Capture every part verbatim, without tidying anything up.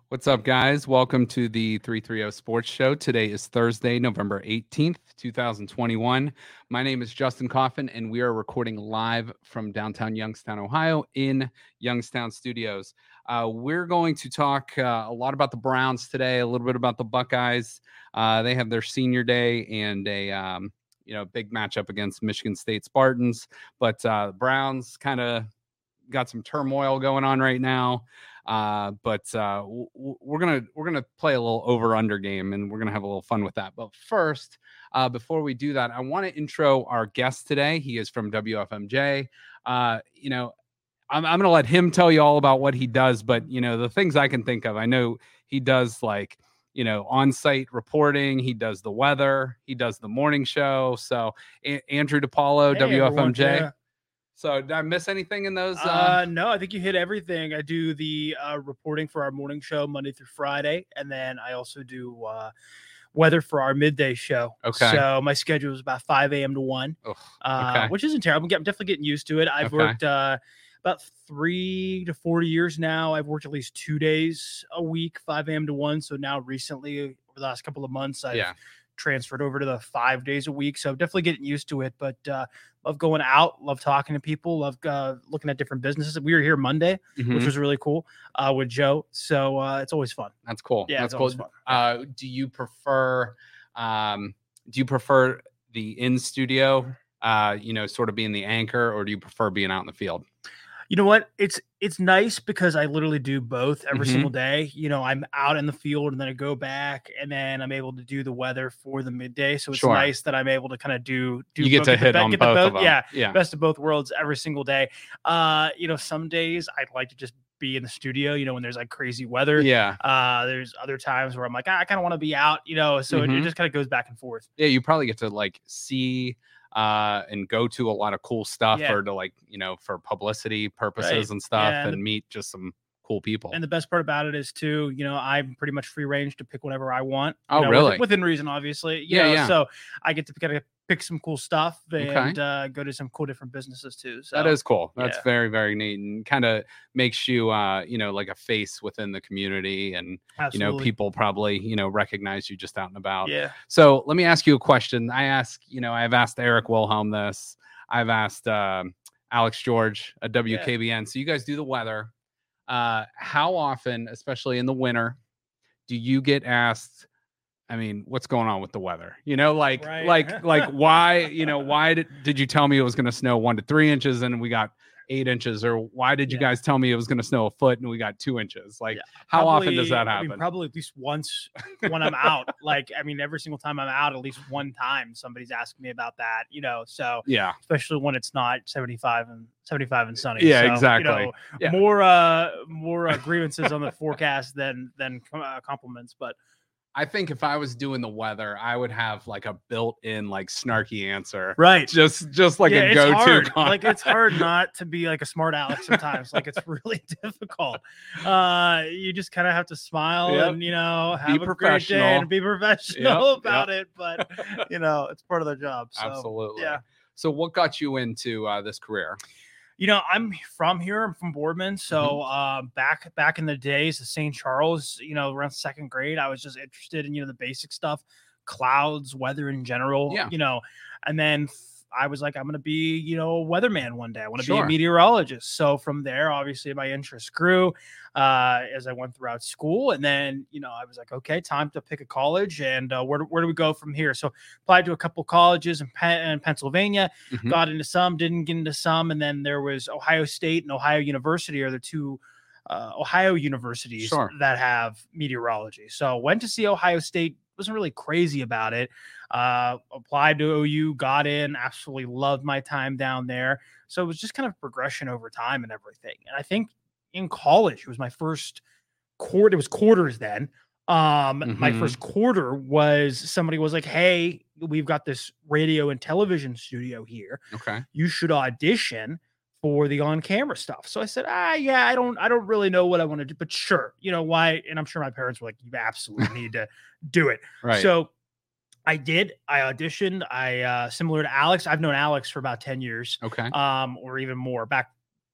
What's up, guys? Welcome to the three thirty Sports Show. Today is Thursday, November eighteenth, twenty twenty-one. My name is Justin Coffin, and we are recording live from downtown Youngstown, Ohio, in Youngstown Studios. Uh, we're going to talk uh, a lot about the Browns today, a little bit about the Buckeyes. Uh, they have their senior day and a um, you know big matchup against Michigan State Spartans. But uh, Browns kind of got some turmoil going on right now. Uh, but uh, w- w- we're gonna we're gonna play a little over under game, and we're gonna have a little fun with that. But first, uh, before we do that, I want to intro our guest today. He is from W F M J. Uh, you know, I'm I'm gonna let him tell you all about what he does. But you know, the things I can think of, I know he does like you know on-site reporting. He does the weather. He does the morning show. So a- Andrew DePaulo, Hey, W F M J. everyone. Yeah. So did I miss anything in those? Uh... Uh, no, I think you hit everything. I do the uh, reporting for our morning show Monday through Friday, and then I also do uh, weather for our midday show. Okay. So my schedule is about five a.m. to one, Ugh, uh, okay. which isn't terrible. I'm, get- I'm definitely getting used to it. I've Okay. worked uh, about three to four years now. I've worked at least two days a week, five a.m. to one. So now recently, over the last couple of months, I've Yeah. transferred over to the five days a week. So definitely getting used to it, but uh, love going out, love talking to people, love uh, looking at different businesses. We were here Monday, Mhm. which was really cool uh, with Joe. So uh, it's always fun. That's cool. Yeah, That's it's cool. always fun. Uh, do you prefer, um, do you prefer the in studio, uh, you know, sort of being the anchor, or do you prefer being out in the field? You know what? It's it's nice because I literally do both every Mhm. single day. You know, I'm out in the field and then I go back and then I'm able to do the weather for the midday. So it's Sure. nice that I'm able to kind of do do You get both- to the hit be- on get the both both- of them. Yeah, Yeah. best of both worlds every single day. Uh, you know, some days I'd like to just be in the studio, you know, when there's like crazy weather. Yeah. Uh, there's other times where I'm like, ah, I kind of want to be out, you know, so it, Mhm. it just kind of goes back and forth. Yeah. You probably get to like see uh and go to a lot of cool stuff, Yeah. or to like, you know, for publicity purposes Right. and stuff, Yeah, and and the- meet just some cool people. And the best part about it is too, you know, I'm pretty much free range to pick whatever I want. you Oh, know, really? Within, within reason, obviously. You Yeah, know, yeah. So I get to kind of pick some cool stuff Okay. and uh, go to some cool different businesses too. So That is cool. That's yeah. very, very neat, and kind of makes you, uh, you know, like a face within the community, and you absolutely. know, people probably, you know, recognize you just out and about. Yeah. So let me ask you a question. I ask, you know, I've asked Eric Wilhelm this. I've asked um, Alex George at W K B N. So you guys do the weather. Uh, how often, especially in the winter, do you get asked? I mean, what's going on with the weather? You know, like, Right. like, like, why? You know, why did, did you tell me it was going to snow one to three inches and we got eight inches? Or why did you Yeah. guys tell me it was going to snow a foot and we got two inches? Like, Yeah, how often does Probably- that I happen? mean, probably at least once when I'm out. Like, I mean, every single time I'm out, at least one time somebody's asking me about that, you know, so yeah, especially when it's not seventy-five and seventy-five and sunny. Yeah, So, exactly. You know, Yeah. More, uh, more uh, grievances on the forecast than, than uh, compliments, but I think if I was doing the weather, I would have like a built-in like snarky answer. right. Just, just like yeah, a it's go-to. hard. con- Like it's hard not to be like a smart aleck sometimes. Like it's really difficult. Uh, you just kind of have to smile Yep. and you know Be have a great day professional. and be professional Yep, about it. But you know, it's part of their job. So, Absolutely. yeah. So what got you into uh, this career? You know, I'm from here. I'm from Boardman. So Mm-hmm. uh, back back in the days of Saint Charles, you know, around second grade, I was just interested in you know the basic stuff, clouds, weather in general. Yeah. You know, and then f- I was like, I'm gonna be you know a weatherman one day. I want to be Sure. a meteorologist. So from there, obviously, my interest grew uh, as I went throughout school, and then you know I was like, okay, time to pick a college, and uh, where do- where do we go from here? So applied to a couple colleges in, Pen- in Pennsylvania. Mhm. Got into some, didn't get into some, and then there was Ohio State and Ohio University are the two uh, Ohio universities Sure. that have meteorology. So went to see Ohio State, wasn't really crazy about it. Uh, applied to O U, got in, absolutely loved my time down there. So it was just kind of progression over time and everything. And I think in college, it was my first quarter, it was quarters then. Um, my Mhm. first quarter was somebody was like, hey, we've got this radio and television studio here. Okay. You should audition for the on-camera stuff. So I said, ah, yeah, I don't, I don't really know what I want to do, but sure, you know why? And I'm sure my parents were like, you absolutely need to do it. Right. So I did. I auditioned. I uh, similar to Alex. I've known Alex for about ten years, okay. um, or even more. Back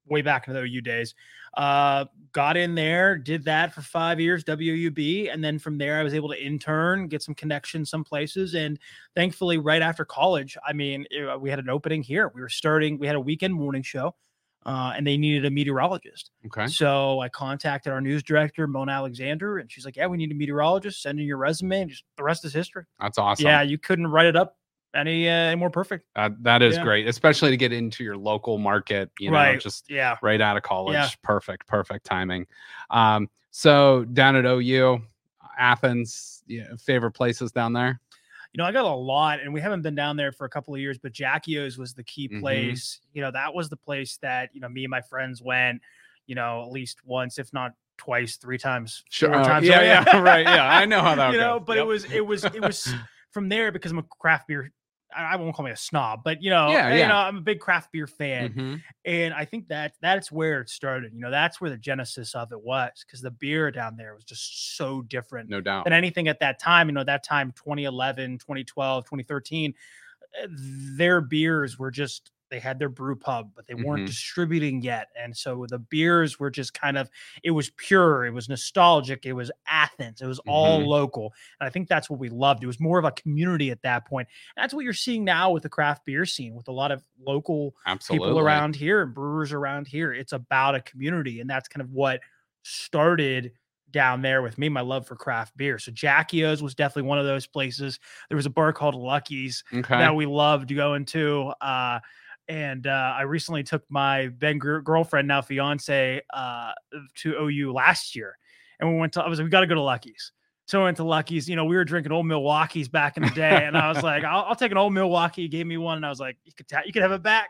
way back into the O U days. Uh, got in there, did that for five years, W U B. And then from there, I was able to intern, get some connections some places. And thankfully, right after college, I mean, it, we had an opening here. We were starting, we had a weekend morning show. Uh, and they needed a meteorologist. Okay. So I contacted our news director, Mona Alexander, and she's like, yeah, we need a meteorologist. Send in your resume. And just the rest is history. That's awesome. Yeah, you couldn't write it up any, uh, any more perfect. Uh, that is Yeah. great, especially to get into your local market, you know, Right. just Yeah. right out of college. Yeah. Perfect, perfect timing. Um, so down at O U, Athens, yeah, favorite places down there? You know, I got a lot, and we haven't been down there for a couple of years, but Jackio's was the key Mhm. place. You know, that was the place that, you know, me and my friends went, you know, at least once, if not twice, three times, Sure. four Uh, times. yeah, So, yeah, right. Yeah, I know how that you know, goes. but Yep. it was, it was, it was from there because I'm a craft beer. I I won't call me a snob, but you know, Yeah, you yeah. know, I'm a big craft beer fan. Mhm. And I think that that's where it started. You know, that's where the genesis of it was, because the beer down there was just so different No doubt. than anything at that time. You know, that time, twenty eleven, twenty twelve, twenty thirteen, uh, their beers were just, they had their brew pub, but they weren't Mhm. distributing yet. And so the beers were just kind of, it was pure, it was nostalgic, it was Athens, it was all Mhm. local. And I think that's what we loved. It was more of a community at that point. And that's what you're seeing now with the craft beer scene, with a lot of local Absolutely. people around here and brewers around here. It's about a community, and that's kind of what started down there with me, my love for craft beer. So Jackio's was definitely one of those places. There was a bar called Lucky's Okay. that we loved going to. Uh, and uh, I recently took my then gr- girlfriend, now fiance, uh, to O U last year, and we went to. I was like, we got to go to Lucky's. So I went to Lucky's. You know, we were drinking old Milwaukee's back in the day, and I was like, I'll, I'll take an old Milwaukee. He gave me one, and I was like, you could ta- you could have it back.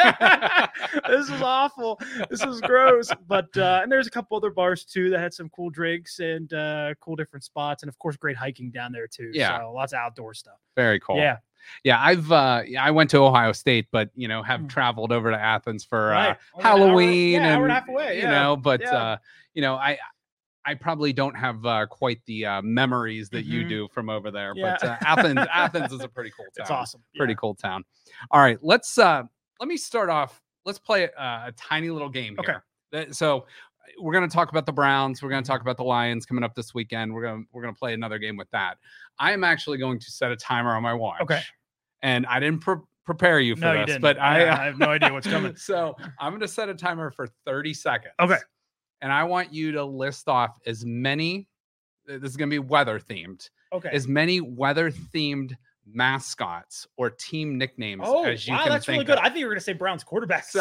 This is awful. This is gross. But uh, and there's a couple other bars too that had some cool drinks and uh, cool different spots, and of course, great hiking down there too. Yeah. So lots of outdoor stuff. Very cool. Yeah. Yeah, I've uh yeah, I went to Ohio State, but you know, have Mm. traveled over to Athens for Right. uh, Only an hour- Halloween yeah, and hour and a half away, you yeah, know, but yeah. uh you know, I I probably don't have uh, quite the uh, memories that you Mhm. do from over there, Yeah. but uh, Athens Athens is a pretty cool town. It's awesome. Pretty Yeah. cool town. All right, let's uh let me start off. Let's play uh, a tiny little game Okay. here. That- So we're going to talk about the Browns. We're going to talk about the Lions coming up this weekend. We're going to we're going to play another game with that. I am actually going to set a timer on my watch. Okay. And I didn't pre- prepare you for No, you this, didn't. but I, Yeah, I have no idea what's coming. So I'm going to set a timer for thirty seconds. Okay. And I want you to list off as many. This is going to be weather themed. Okay. As many weather themed mascots or team nicknames Oh, as you wow, can that's think really good. of. I think you were going to say Browns quarterback. So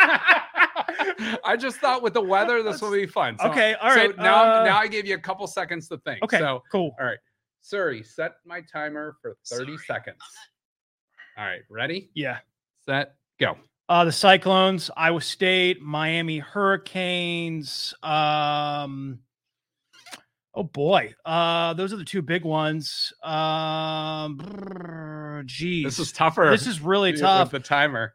I just thought with the weather, this will be fun. So, Okay, all so right, now, uh, now I gave you a couple seconds to think. okay, So, cool. all right, Suri, set my timer for thirty seconds. All right, ready, Yeah. set, go. Uh, the Cyclones, Iowa State, Miami Hurricanes. Um, oh boy, uh, those are the two big ones. Um, brr, geez, This is tougher. This is really with tough. the timer.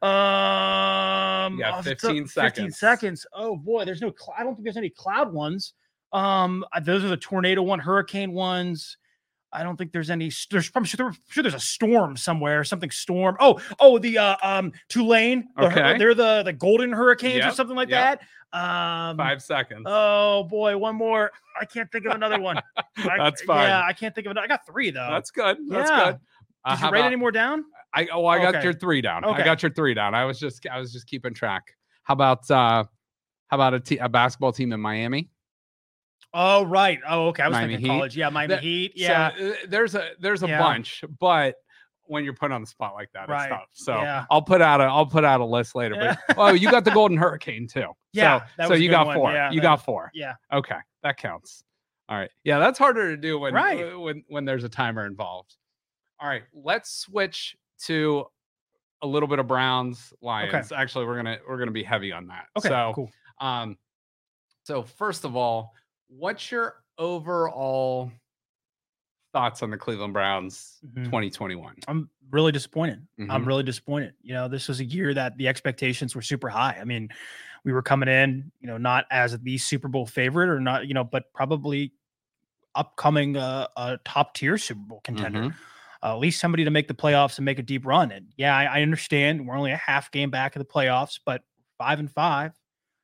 Um, You got off the top- fifteen fifteen seconds. seconds. Oh boy, there's no. Cl- I don't think there's any cloud ones. Um, uh, those are the tornado one, hurricane ones. I don't think there's any. s- There's probably sure, there- sure there's a storm somewhere. Something storm. Oh, oh, the uh, um Tulane. The, hur- Okay. they're the the Golden Hurricanes or Yep, something like yep. that. Um, Five seconds. Oh boy, one more. I can't think of another one. I- That's fine. Yeah, I can't think of it. I got three though. That's good. That's Yeah. good. Did Uh, you how write about- any more down? I oh I got Okay. your three down. I Okay. got your three down. I was just I was just keeping track. How about uh how about a, te- a basketball team in Miami? Oh right. Oh okay. I was Miami thinking Heat. college. Yeah, Miami That- Heat. Yeah. So, uh, there's a there's a Yeah. bunch, but when you're put on the spot like that, Right. it's tough. So Yeah. I'll put out a I'll put out a list later. Yeah. But oh, you got the Golden Hurricane too. Yeah, So, that so was a you good got one. four. Yeah, you that- got four. yeah. Okay, that counts. All right. Yeah, that's harder to do when Right. when when there's a timer involved. All right, let's switch to a little bit of Browns Lions. Actually, we're gonna we're gonna be heavy on that. Okay. So cool. um, so first of all, what's your overall thoughts on the Cleveland Browns Mhm. twenty twenty-one? I'm really disappointed. I'm Mhm. really disappointed. You know, this was a year that the expectations were super high. I mean, we were coming in, you know, not as the Super Bowl favorite or not, you know, but probably upcoming uh, a top tier Super Bowl contender. Mhm. Uh, at least somebody to make the playoffs and make a deep run. And yeah, I, I understand we're only a half game back of the playoffs, but five and five.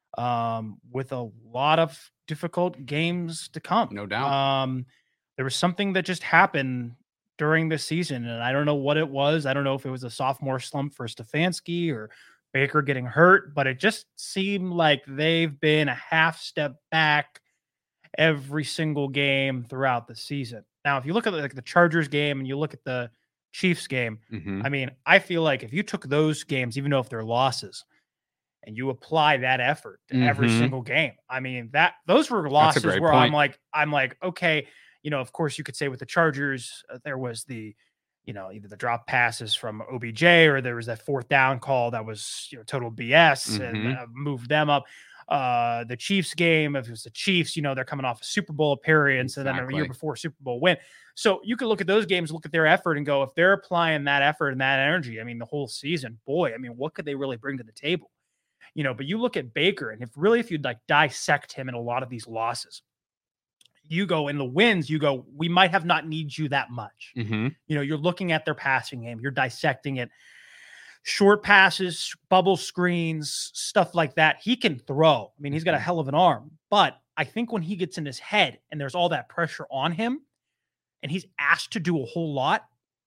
um, with a lot of difficult games to come. No doubt. Um, there was something that just happened during the season, and I don't know what it was. I don't know if it was a sophomore slump for Stefanski or Baker getting hurt, but it just seemed like they've been a half step back every single game throughout the season. Now, if you look at the, like the Chargers game and you look at the Chiefs game, Mhm. I mean, I feel like if you took those games, even though if they're losses, and you apply that effort to every Mhm. single game, I mean, that those were losses great where I'm point. like, I'm like, okay, you know, of course you could say with the Chargers, uh, there was the, you know, either the drop passes from O B J or there was that fourth down call that was, you know, total B S and Mhm. uh, moved them up. Uh, the Chiefs game, if it was the Chiefs, you know, they're coming off a Super Bowl appearance and then a year Exactly. before Super Bowl win. So you could look at those games, look at their effort and go, if they're applying that effort and that energy, I mean, the whole season, boy, I mean, what could they really bring to the table? You know, but you look at Baker and if really, if you'd like dissect him in a lot of these losses, you go in the wins, you go, we might have not need you that much. Mhm. You know, you're looking at their passing game, you're dissecting it. Short passes, bubble screens, stuff like that. He can throw. I mean, he's got a Mhm. hell of an arm. But I think when he gets in his head and there's all that pressure on him and he's asked to do a whole lot,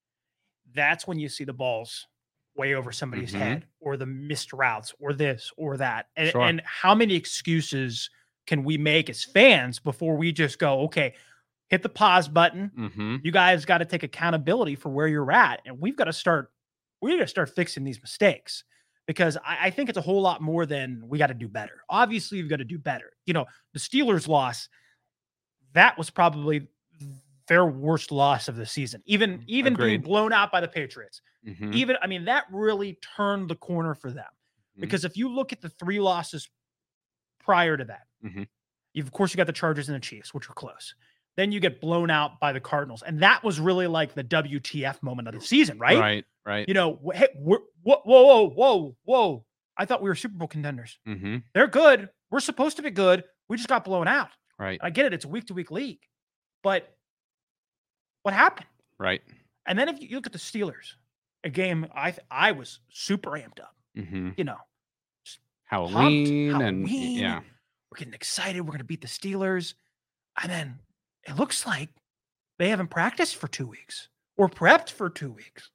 that's when you see the balls way over somebody's Mhm. head or the missed routes or this or that. And, Sure. and how many excuses can we make as fans before we just go, okay, hit the pause button. Mhm. You guys got to take accountability for where you're at. And we've got to start, we got to start fixing these mistakes because I, I think it's a whole lot more than we got to do better. Obviously, you've got to do better. You know, the Steelers loss, that was probably their worst loss of the season. Even, even being Agreed. blown out by the Patriots. Mhm. Even, I mean, that really turned the corner for them. Mhm. Because if you look at the three losses prior to that, Mhm. you've, of course, you got the Chargers and the Chiefs, which were close. Then you get blown out by the Cardinals. And that was really like the W T F moment of the season, right? Right. Right. You know, wh- hey, we're, whoa, whoa, whoa, whoa, whoa. I thought we were Super Bowl contenders. Mhm. They're good. We're supposed to be good. We just got blown out. Right. I get it. It's a week to week league. But what happened? Right. And then if you look at the Steelers, a game I th- I was super amped up. Mhm. You know, Halloween pumped, and Halloween. yeah. We're getting excited. We're going to beat the Steelers. And then it looks like they haven't practiced for two weeks or prepped for two weeks.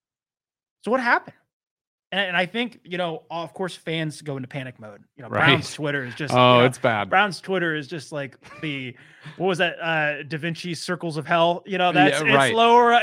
So what happened? And, and I think, you know, of course, fans go into panic mode. You know, Right. Brown's Twitter is just, Oh, you know, it's bad. Brown's Twitter is just like the, what was that? Uh, Da Vinci Circles of Hell. You know, Yeah, that's right. it's lower.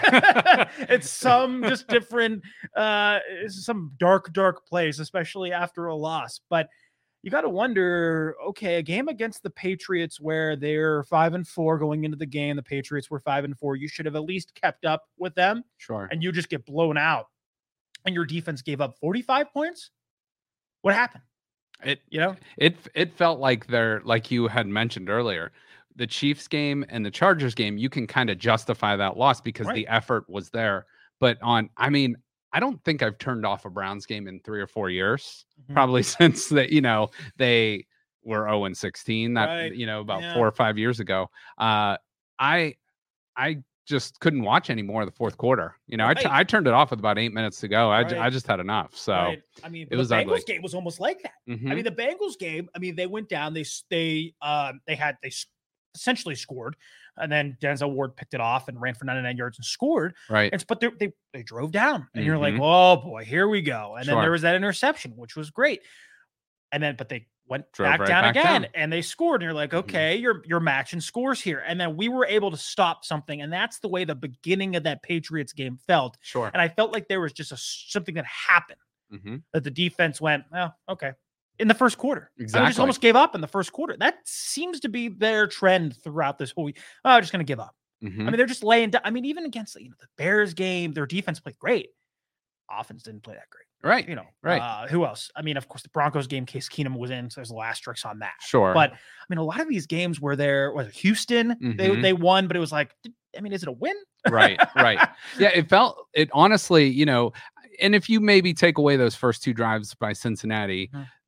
It's some just different, uh, it's some dark, dark place, especially after a loss. But you got to wonder, okay, a game against the Patriots where they're five and four going into the game, the Patriots were five and four. You should have at least kept up with them, Sure. and you just get blown out. And your defense gave up forty-five points. What happened? It You know, it it felt like they're like you had mentioned earlier, the Chiefs game and the Chargers game, you can kind of justify that loss because Right. the effort was there. But on, I mean, I don't think I've turned off a Browns game in three or four years, Mhm. probably since that, you know, they were oh and sixteen, that, Right. you know, about Yeah. four or five years ago. Uh, I, I just couldn't watch any more of the fourth quarter. You know, I, t- Right. I turned it off with about eight minutes to go. I, j- Right. I just had enough. So right? I mean, it the was Bengals ugly. game was almost like that. Mhm. I mean, the Bengals game. I mean, they went down. They s- they um they had they s- essentially scored, and then Denzel Ward picked it off and ran for ninety-nine yards and scored. right. And but they they they drove down, and you're like, Mhm. oh boy, here we go. And then Sure. there was that interception, which was great. And then, but they went Drove back right down back again, down. and they scored. And you're like, Mhm. okay, you're you're matching scores here. And then we were able to stop something, and that's the way the beginning of that Patriots game felt. Sure. And I felt like there was just a something that happened hmm that the defense went, oh, okay, in the first quarter. I mean, just Exactly. almost gave up in the first quarter. That seems to be their trend throughout this whole week. Oh, I'm just going to give up. Mhm. I mean, they're just laying down. I mean, even against you know, the Bears game, their defense played great. Offense didn't play that great. Right. You know, Right. Uh, who else? I mean, of course, the Broncos game, Case Keenum was in, so there's a little asterisk on that. Sure. But I mean, a lot of these games where there was Houston, they Mhm. they won, but it was like, did- I mean, is it a win? right. Right. Yeah. It felt it honestly, you know, and if you maybe take away those first two drives by Cincinnati, Mhm.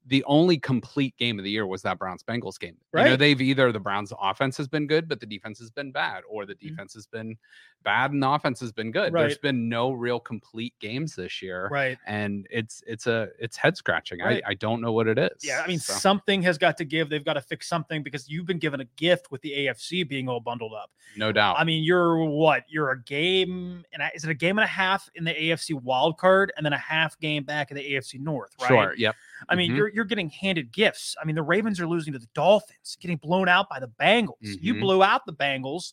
the only complete game of the year was that Browns Bengals game. You know, Right. they've either the Browns offense has been good, but the defense has been bad, or the defense has been bad and the offense has been good. There's Right. been no real complete games this year. Right. And it's it's a it's head scratching. Right. I, I don't know what it is. Yeah, I mean, So, something has got to give. They've got to fix something because you've been given a gift with the A F C being all bundled up. no doubt. I mean, you're what? You're a game, and is it a game and a half in the A F C wild card, and then a half game back in the A F C North, right? Sure. Yep. I mean, Mhm. you're you're getting handed gifts. I mean, the Ravens are losing to the Dolphins, getting blown out by the Bengals. You Mhm. blew out the Bengals.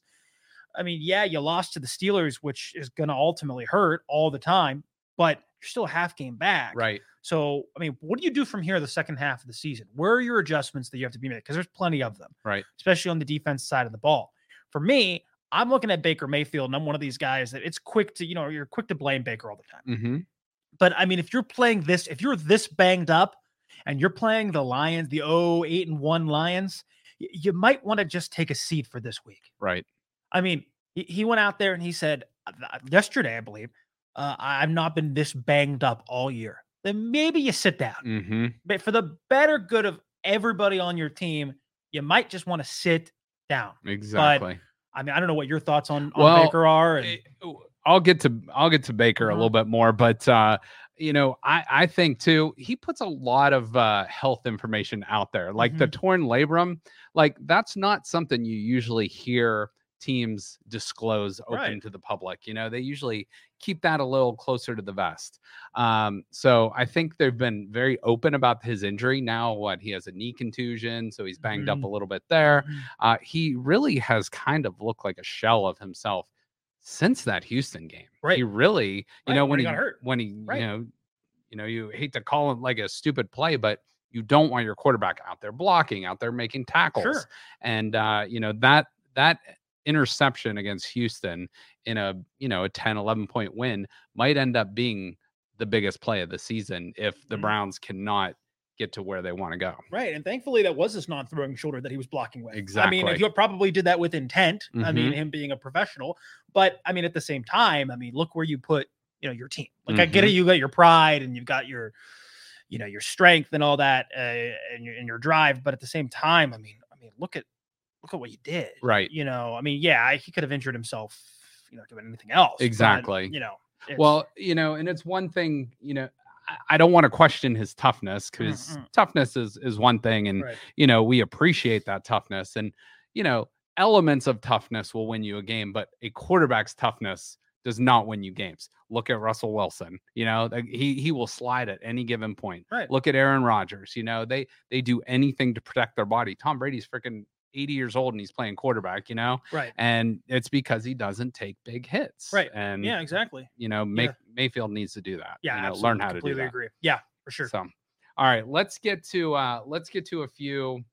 I mean, yeah, you lost to the Steelers, which is going to ultimately hurt all the time, but you're still a half game back. Right. So, I mean, what do you do from here the second half of the season? Where are your adjustments that you have to be made? Because there's plenty of them, Right. especially on the defense side of the ball. For me, I'm looking at Baker Mayfield, and I'm one of these guys that it's quick to, you know, you're quick to blame Baker all the time. Mm-hmm. But I mean, if you're playing this, if you're this banged up and you're playing the Lions, the oh eight and one Lions, y- you might want to just take a seat for this week. Right. I mean, he, he went out there and he said uh, yesterday, I believe, uh, I've not been this banged up all year. Then maybe you sit down. Mm-hmm. But for the better good of everybody on your team, you might just want to sit down. Exactly. I mean, I don't know what your thoughts on, on Well, Baker are. And, it- I'll get to I'll get to Baker a Mhm. little bit more, but uh, you know, I I think too he puts a lot of uh, health information out there, like the Mhm. torn labrum. Like that's not something you usually hear teams disclose open Right. to the public. You know, they usually keep that a little closer to the vest. Um, so I think they've been very open about his injury. Now, what he has a knee contusion, so he's banged up Mhm. a little bit there. Mhm. Uh, he really has kind of looked like a shell of himself since that Houston game. Right. He really, you Right, know, when when he he got hurt. when he, Right. you know, you know, you hate to call it like a stupid play, but you don't want your quarterback out there blocking, out there making tackles. Sure. And uh, you know, that that interception against Houston in a, you know, a ten, eleven point win might end up being the biggest play of the season if the Mhm. Browns cannot get to where they want to go. Right. And thankfully, that was his non throwing shoulder that he was blocking with. I mean, Exactly. if you probably did that with intent, I mean, Mhm. him being a professional. But I mean, at the same time, I mean, look where you put, you know, your team. Like, I get it. Mhm. You got your pride and you've got your, you know, your strength and all that uh, and, your, and your drive. But at the same time, I mean, I mean, look at, look at what you did. Right. You know, I mean, yeah, he could have injured himself, you know, doing anything else. but, Exactly. you know, it's- Well, you know, and it's one thing, you know, I- I don't want to question his toughness because Mm, mm. toughness is is one thing, and right. you know, we appreciate that toughness, and you know, elements of toughness will win you a game, but a quarterback's toughness does not win you games. Look at Russell Wilson. You know, like, he he will slide at any given point. Right. Look at Aaron Rodgers. You know, they they do anything to protect their body. Tom Brady's freaking eighty years old and he's playing quarterback. You know, Right. and it's because he doesn't take big hits. Right. And Yeah, exactly. you know, May, Mayfield needs to do that. Yeah. you know, absolutely. learn how to do Completely that. agree. Yeah, for sure. So, all right, let's get to uh let's get to a few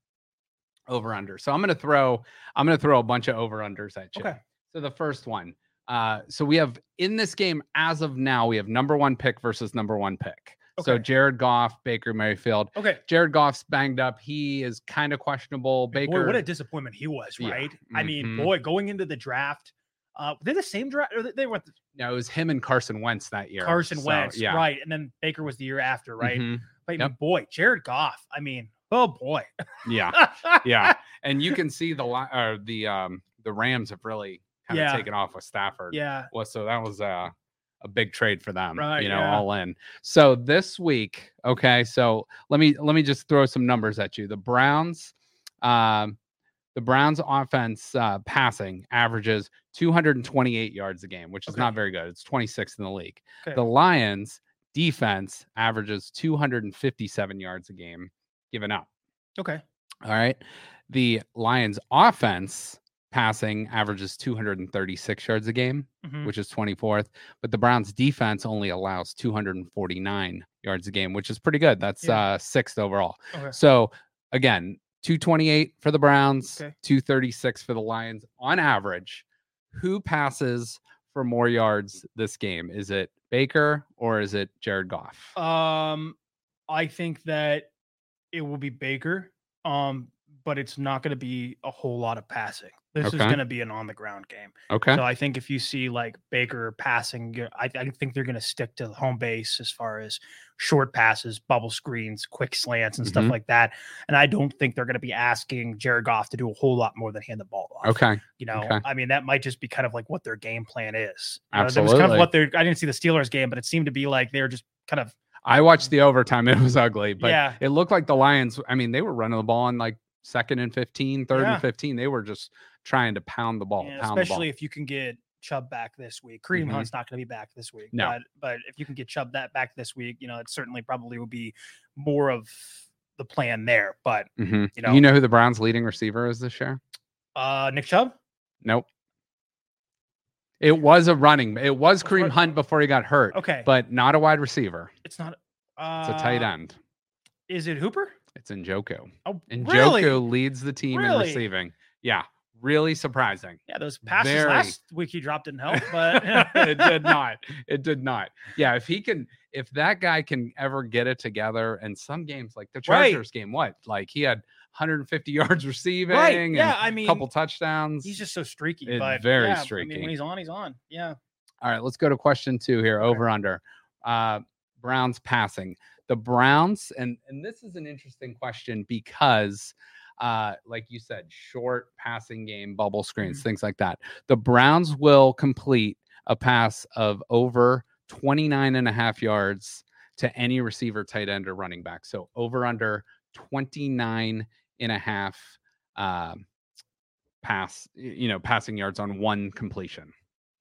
over under. So I'm gonna throw I'm gonna throw a bunch of over unders at you. Okay. So the first one, uh, so we have in this game as of now, we have number one pick versus number one pick. So Okay. Jared Goff, Baker Mayfield. Okay. Jared Goff's banged up. He is kind of questionable. Baker, Boy, what a disappointment he was, Yeah. right? I mean, Mhm. boy, going into the draft, uh, they're the same draft. Or they went no, it was him and Carson Wentz that year. Carson So, Wentz, yeah. right? And then Baker was the year after, right? Mhm. But I mean, Yep. boy, Jared Goff. I mean, oh boy, Yeah. Yeah. And you can see the li- uh, the um the Rams have really kind of Yeah. taken off with Stafford. yeah, Well, so that was uh, a big trade for them, Right, you know, yeah. all in. So this week, okay, so let me let me just throw some numbers at you. The Browns, um, the Browns offense uh, passing averages two hundred twenty-eight yards a game, which is Okay. not very good. It's twenty-sixth in the league. Okay. The Lions defense averages two hundred fifty-seven yards a game given up. okay, All right. The Lions offense passing averages two hundred thirty-six yards a game, Mhm. which is twenty-fourth. But the Browns defense only allows two hundred forty-nine yards a game, which is pretty good. That's Yeah. uh, sixth overall. okay. So again, two twenty-eight for the Browns, Okay. two thirty-six for the Lions on average. Who passes for more yards this game? Is it Baker or is it Jared Goff? Um, I think that it will be Baker. Um, but it's not going to be a whole lot of passing. This Okay. is going to be an on the ground game. Okay. So I think if you see like Baker passing, you- I, I think they're going to stick to the home base as far as short passes, bubble screens, quick slants, and stuff Mhm. like that. And I don't think they're going to be asking Jared Goff to do a whole lot more than hand the ball off. Okay. You know, Okay. I mean, that might just be kind of like what their game plan is. You know, that was kind Absolutely. of what they're, I didn't see the Steelers game, but it seemed to be like they're just kind of, I watched the overtime. It was ugly, but Yeah. it looked like the Lions. I mean, they were running the ball on like second and fifteen, third Yeah. and fifteen. They were just trying to pound the ball, yeah, pound the ball. especially if you can get Chubb back this week. Kareem Mhm. Hunt's not going to be back this week. No. But, but if you can get Chubb that back this week, you know, it certainly probably will be more of the plan there. But, Mhm. you know, You know who the Browns' leading receiver is this year? uh, Nick Chubb? Nope. It was a running. It was Before- Kareem Hunt before he got hurt, Okay. but not a wide receiver. It's not. Uh, It's a tight end. Is it Hooper? It's Njoku. Oh, And really? Njoku leads the team in Really? receiving. Yeah, really surprising. Yeah, those passes Very. last week he dropped didn't help, but it did not. It did not. Yeah, if he can, if that guy can ever get it together, and some games like the Right. Chargers game, what like he had one hundred fifty yards receiving, Right. and Yeah, I mean, a couple touchdowns. he's just so streaky. It- but very yeah, I streaky. mean, when he's on, he's on. Yeah. All right, let's go to question two here. Okay. Over under. Uh, Browns passing. The Browns, and and this is an interesting question because, uh, like you said, short passing game, bubble screens, Mhm. things like that. The Browns will complete a pass of over twenty-nine and a half yards to any receiver, tight end, or running back. So over under twenty-nine and a half um, pass, y- you know, passing yards on one completion.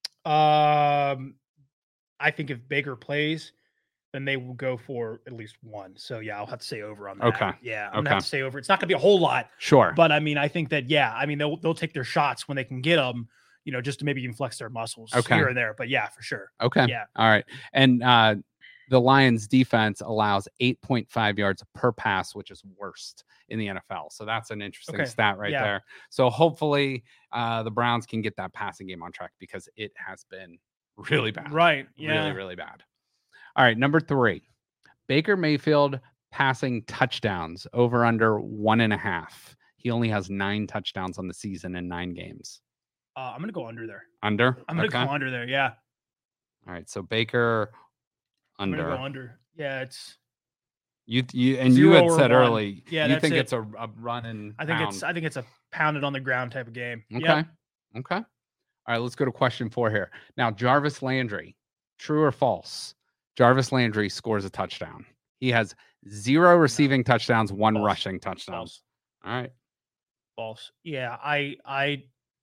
Um, I think if Baker plays, then they will go for at least one. So yeah, I'll have to say over on that. Okay. Yeah, I'm gonna Okay. have to say over. It's not gonna be a whole lot, Sure. but I mean, I think that yeah, I mean they'll they'll take their shots when they can get them, you know, just to maybe even flex their muscles Okay. here and there. But yeah, for sure. Okay. Yeah. All right. And uh, the Lions defense allows eight point five yards per pass, which is worst in the N F L. So that's an interesting Okay. stat right Yeah. there. So hopefully uh, the Browns can get that passing game on track because it has been really bad. Right. Yeah. Really, really bad. All right. Number three, Baker Mayfield passing touchdowns over under one and a half. He only has nine touchdowns on the season in nine games. Uh, I'm gonna go under there. Under? I'm gonna Okay. go under there. Yeah. All right. So Baker I'm under. gonna go under. Yeah. It's. You you and Zero you had or said one. early. Yeah, you that's think it. it's a, a run and I think pound. it's. I think it's a pounded on the ground type of game. okay. Yep. Okay. All right, let's go to question four here. Now, Jarvis Landry, true or false? Jarvis Landry scores a touchdown. He has zero receiving touchdowns, one False. rushing touchdown. False. All right. False. Yeah, I I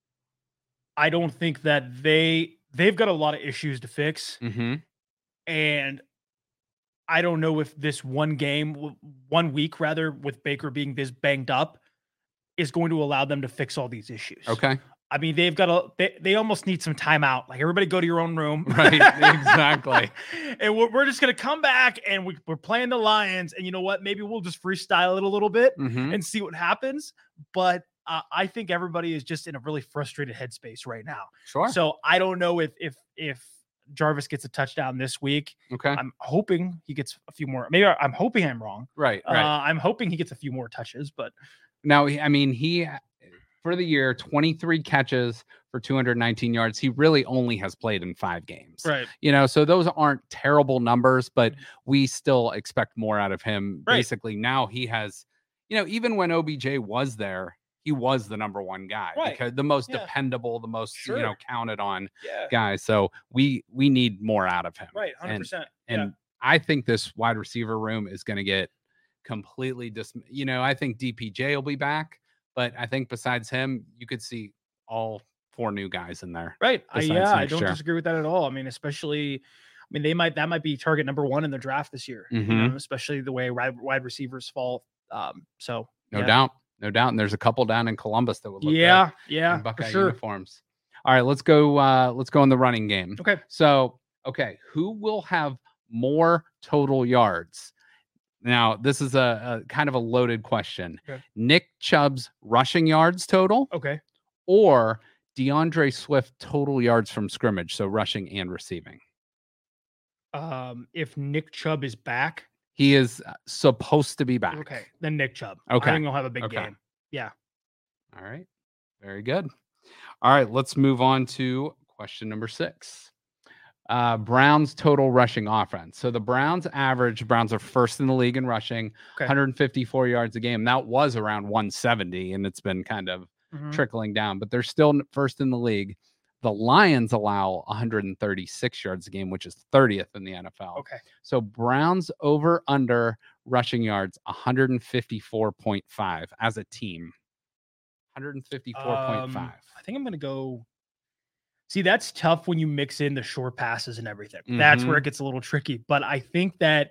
I don't think that they they've got a lot of issues to fix, Mm-hmm. and I don't know if this one game, w- one week rather, with Baker being this banged up, is going to allow them to fix all these issues. Okay. I mean, they've got a they, they almost need some timeout. Like everybody, go to your own room. Right, exactly. And we're, we're just gonna come back and we, we're playing the Lions, and you know what? Maybe we'll just freestyle it a little bit Mm-hmm. and see what happens. But uh, I think everybody is just in a really frustrated headspace right now. Sure. So I don't know if if if Jarvis gets a touchdown this week. okay. I'm hoping he gets a few more. Maybe I- I'm hoping I'm wrong. right. Right. Uh, I'm hoping he gets a few more touches. But Now, he- I mean, he for the year twenty-three catches for two hundred nineteen yards. He really only has played in five games. right, You know, so those aren't terrible numbers, but we still expect more out of him. Right. Basically, now he has, you know, even when O B J was there, he was the number one guy Right. because the most Yeah. dependable, the most you know Sure. counted on yeah, guy. So we we need more out of him. right, hundred And percent. and I think this wide receiver room is going to get completely dis. You know, I think D P J will be back, but I think besides him, you could see all four new guys in there. Right. I, besides yeah, I next don't year. disagree with that at all. I mean, especially, I mean, they might that might be target number one in the draft this year. You Mhm. know, especially the way wide, wide receivers fall. Um, so No yeah. doubt, no doubt. And there's a couple down in Columbus that would look good yeah, yeah, in for Buckeye sure. uniforms. All right, let's go. Uh, let's go in the running game. Okay. So, okay, who will have more total yards? Now, this is a, a kind of a loaded question. Okay. Nick Chubb's rushing yards total, Okay. or DeAndre Swift total yards from scrimmage, so rushing and receiving. Um, if Nick Chubb is back, He is uh, supposed to be back. okay, then Nick Chubb. Okay. I think he'll have a big Okay. game. All right. Very good. All right, let's move on to question number six. Uh, Browns total rushing offense. So the Browns average, Browns are first in the league in rushing, Okay. one hundred fifty-four yards a game. That was around one seventy, and it's been kind of Mhm. trickling down, but they're still n- first in the league. The Lions allow one hundred thirty-six yards a game, which is thirtieth in the N F L. Okay. So Browns over under rushing yards one hundred fifty-four point five as a team. one hundred fifty-four point five. Um, I think I'm gonna go. See, that's tough when you mix in the short passes and everything. That's where Mhm. it gets a little tricky. But I think that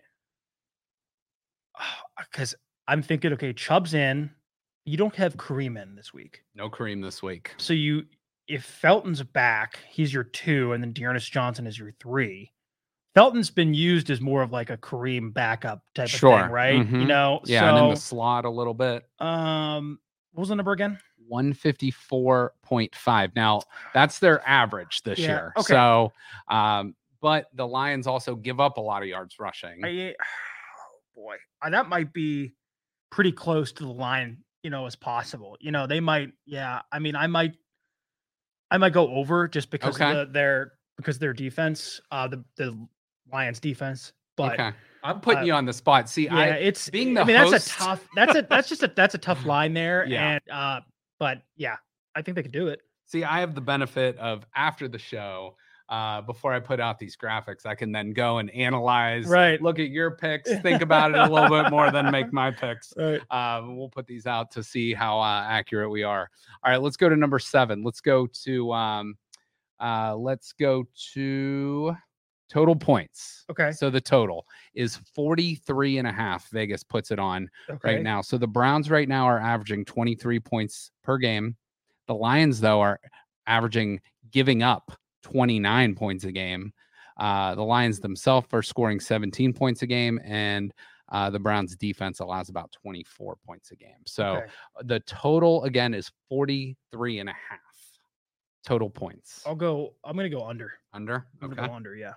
because I'm thinking, okay, Chubb's in. You don't have Kareem in this week, No Kareem this week. so you if Felton's back, he's your two, and then Dearness Johnson is your three. Felton's been used as more of like a Kareem backup type Sure. of thing, right? You Mhm. know, Yeah, and in the so slot a little bit. um, what was the number again? one fifty-four point five. Now, that's their average this Yeah, year. okay. So, um, but the Lions also give up a lot of yards rushing. I, oh boy, Uh, that might be pretty close to the line, you know, as possible. You know, they might, yeah. I mean, I might, I might go over just because Okay. of the, their because their defense, uh, the the Lions defense. But okay. I'm putting uh, you on the spot. See, yeah, I it's being the I mean, host, that's a tough. That's a that's just a that's a tough line there. Yeah. And uh, but yeah, I think they could do it. see, I have the benefit of after the show, uh, before I put out these graphics, I can then go and analyze, Right. look at your picks, think about it a little bit more than make my picks. Right. Um, we'll put these out to see how uh, accurate we are. All right, let's go to number seven. Let's go to um, uh, let's go to total points. Okay. So the total is forty-three and a half. Vegas puts it on Okay. right now. So the Browns right now are averaging twenty-three points per game. The Lions, though, are averaging giving up twenty-nine points a game. Uh, the Lions themselves are scoring seventeen points a game, and uh, the Browns defense allows about twenty-four points a game. So Okay. the total, again, is forty-three and a half total points. I'll go. I'm gonna go under. Under? I'm Okay. gonna go under. Yeah.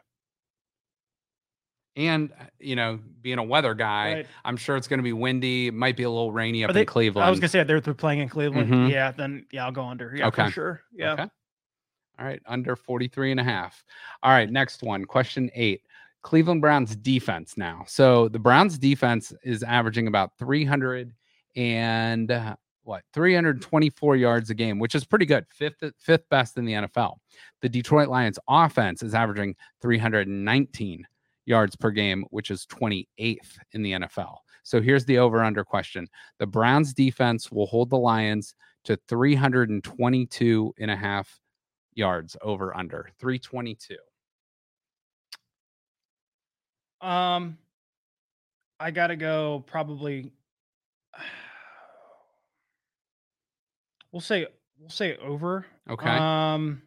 And, uh, you know, being a weather guy, Right. I'm sure it's going to be windy. It might be a little rainy up Are they- in Cleveland. I was gonna say they're, they're playing in Cleveland. Mhm. Yeah. Then yeah, I'll go under. Yeah, Okay. for sure. Yeah. Okay. All right. Under forty-three and a half. All right. Next one. Question eight. Cleveland Browns defense now. So the Browns defense is averaging about three hundred and uh, what, three hundred twenty-four yards a game, which is pretty good. Fifth, fifth best in the N F L. The Detroit Lions offense is averaging three hundred nineteen yards per game, which is twenty-eighth in the N F L. So here's the over-under question. The Browns defense will hold the Lions to three hundred twenty-two and a half yards over under. three twenty-two. Um, I gotta go. Probably. We'll say we'll say over. Okay. Um,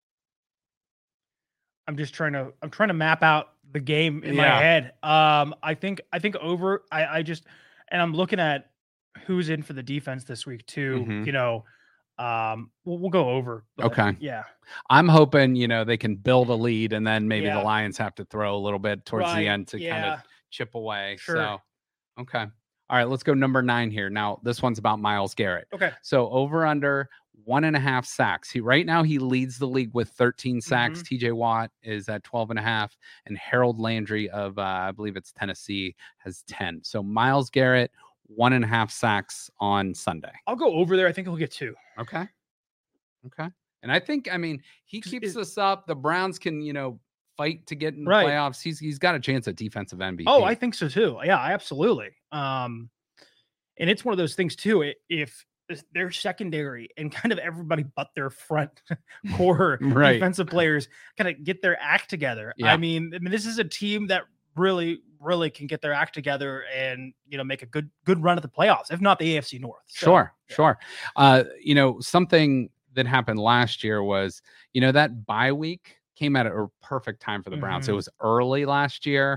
I'm just trying to I'm trying to map out the game in Yeah. my head. Um, I think I think over. I I just and I'm looking at who's in for the defense this week too. Mhm. You know, um, we'll, we'll go over. but Okay. Yeah. I'm hoping, you know, they can build a lead and then maybe Yeah. the Lions have to throw a little bit towards Right, the end to kind yeah. of chip away. Sure. So, okay. All right, let's go number nine here. Now, this one's about Myles Garrett. Okay. So over under one and a half sacks. He right now he leads the league with thirteen sacks. Mhm. T J Watt is at twelve and a half, and Harold Landry of uh, I believe it's Tennessee has ten. So Myles Garrett, one and a half sacks on Sunday. I'll go over there. I think he'll get two. Okay. Okay. And I think, I mean, he Is- keeps is- us up. The Browns can, you know, fight to get in the Right. playoffs. He's he's got a chance at defensive M V P. Oh, I think so too. Yeah, absolutely. Um, and it's one of those things too. i- If is- their secondary and kind of everybody but their front core Right. defensive players kind of get their act together. Yeah. I mean, I mean, this is a team that really, really can get their act together and you know make a good good run at the playoffs, if not the A F C North. So, Sure, yeah. sure. Uh, you know, something that happened last year was, you know, that bye week came at a perfect time for the Browns. It Mhm. was early last year.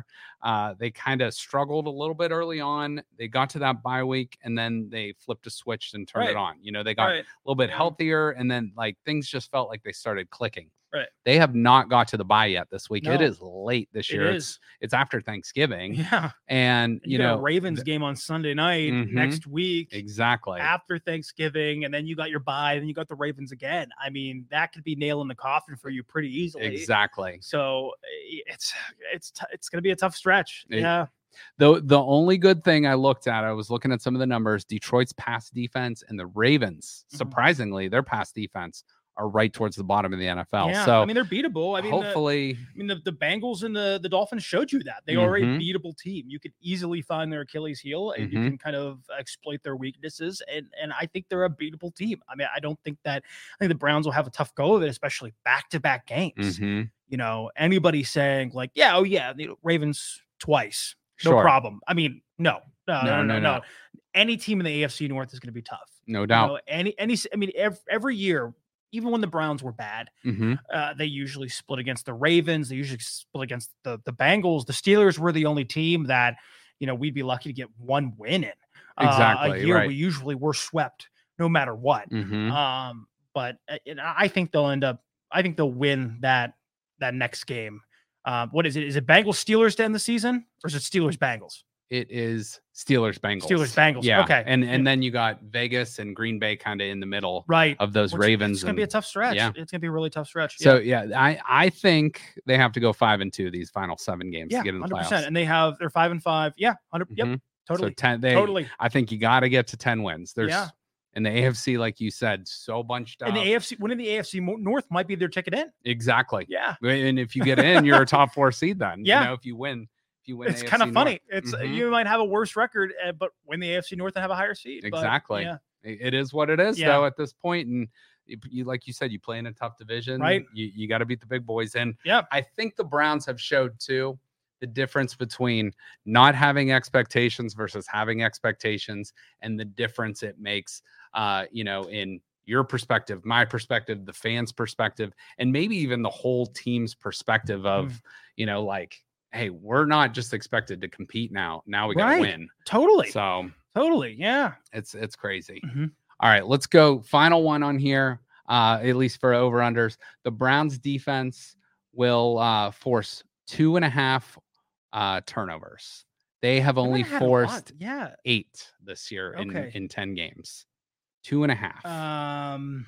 Uh, they kind of struggled a little bit early on. They got to that bye week, and then they flipped a switch and turned Right. it on. You know, they got Right. a little bit Yeah. healthier, and then like things just felt like they started clicking. Right. They have not got to the bye yet this week. It No. is late this It year. is. It's it's after Thanksgiving, Yeah. and You, you got know a Ravens th- game on Sunday night Mhm. next week. exactly. After Thanksgiving, and then you got your bye, then you got the Ravens again. I mean, that could be nail in the coffin for you pretty easily. Exactly. So eh, it's it's t- it's going to be a tough stretch. It- yeah, The the only good thing I looked at, I was looking at some of the numbers. Detroit's pass defense and the Ravens, Mhm. surprisingly, their pass defense are right towards the bottom of the N F L. yeah. So I mean, they're beatable. I mean, the, hopefully, I mean, the, the Bengals and the, the Dolphins showed you that they are a Mhm. beatable team. You could easily find their Achilles heel, and you Mhm. can kind of exploit their weaknesses. And and I think they're a beatable team. I mean, I don't think that I think the Browns will have a tough go of it, especially back to back games. Mhm. You know, anybody saying like, yeah, oh yeah, the Ravens twice, no Sure. problem. I mean, no, no, No, no, no, no, no. no. Any team in the A F C North is going to be tough. no You doubt. know, any any. I mean, every, every year, even when the Browns were bad, Mhm. uh, they usually split against the Ravens. They usually split against the the Bengals. The Steelers were the only team that, you know, we'd be lucky to get one win in. Uh, Exactly, a year right. we usually were swept no matter what. Mhm. Um, but uh, and I think they'll end up. I think they'll win that that next game. Um, what is it? Is it Bengals Steelers to end the season, or is it Steelers Bengals? It is Steelers Bengals. Steelers, Bengals. Yeah. Okay. And and Yeah. then you got Vegas and Green Bay kind of in the middle Right. of those Which- Ravens. It's gonna be a and- tough stretch. yeah. It's gonna be a really tough stretch. So yeah, I I think they have to go five and two these final seven games yeah, to get in the hundred playoffs. percent. And they have they're five and five. Yeah, hundred. Yep, Mhm. totally, So ten, they, totally. I think you got to get to ten wins. There's Yeah. in the A F C, like you said, so bunched up. And the A F C winning the A F C Mo- North might be their ticket in. exactly. Yeah, And if you get in, you're a top four seed. Then Yeah. you know, if you win, if you win, it's A F C kind of funny. North. It's Mhm. you might have a worse record, uh, but win the A F C North and have a higher seed. But, Exactly. yeah, It- it is what it is, Yeah. though. At this point, and you, you like you said, you play in a tough division, Right. You you got to beat the big boys, and yeah, I think the Browns have showed too the difference between not having expectations versus having expectations, and the difference it makes, uh, you know, in your perspective, my perspective, the fans' perspective, and maybe even the whole team's perspective of, Mm. you know, like, hey, we're not just expected to compete now. Now we got to Right. win. totally, So totally. Yeah. it's it's crazy. Mhm. All right, let's go. Final one on here, uh, at least for over unders. The Browns defense will uh, force two and a half uh, turnovers. They have They only might have had a lot. forced Yeah. eight this year in, Okay. in ten games. Two and a half. Um,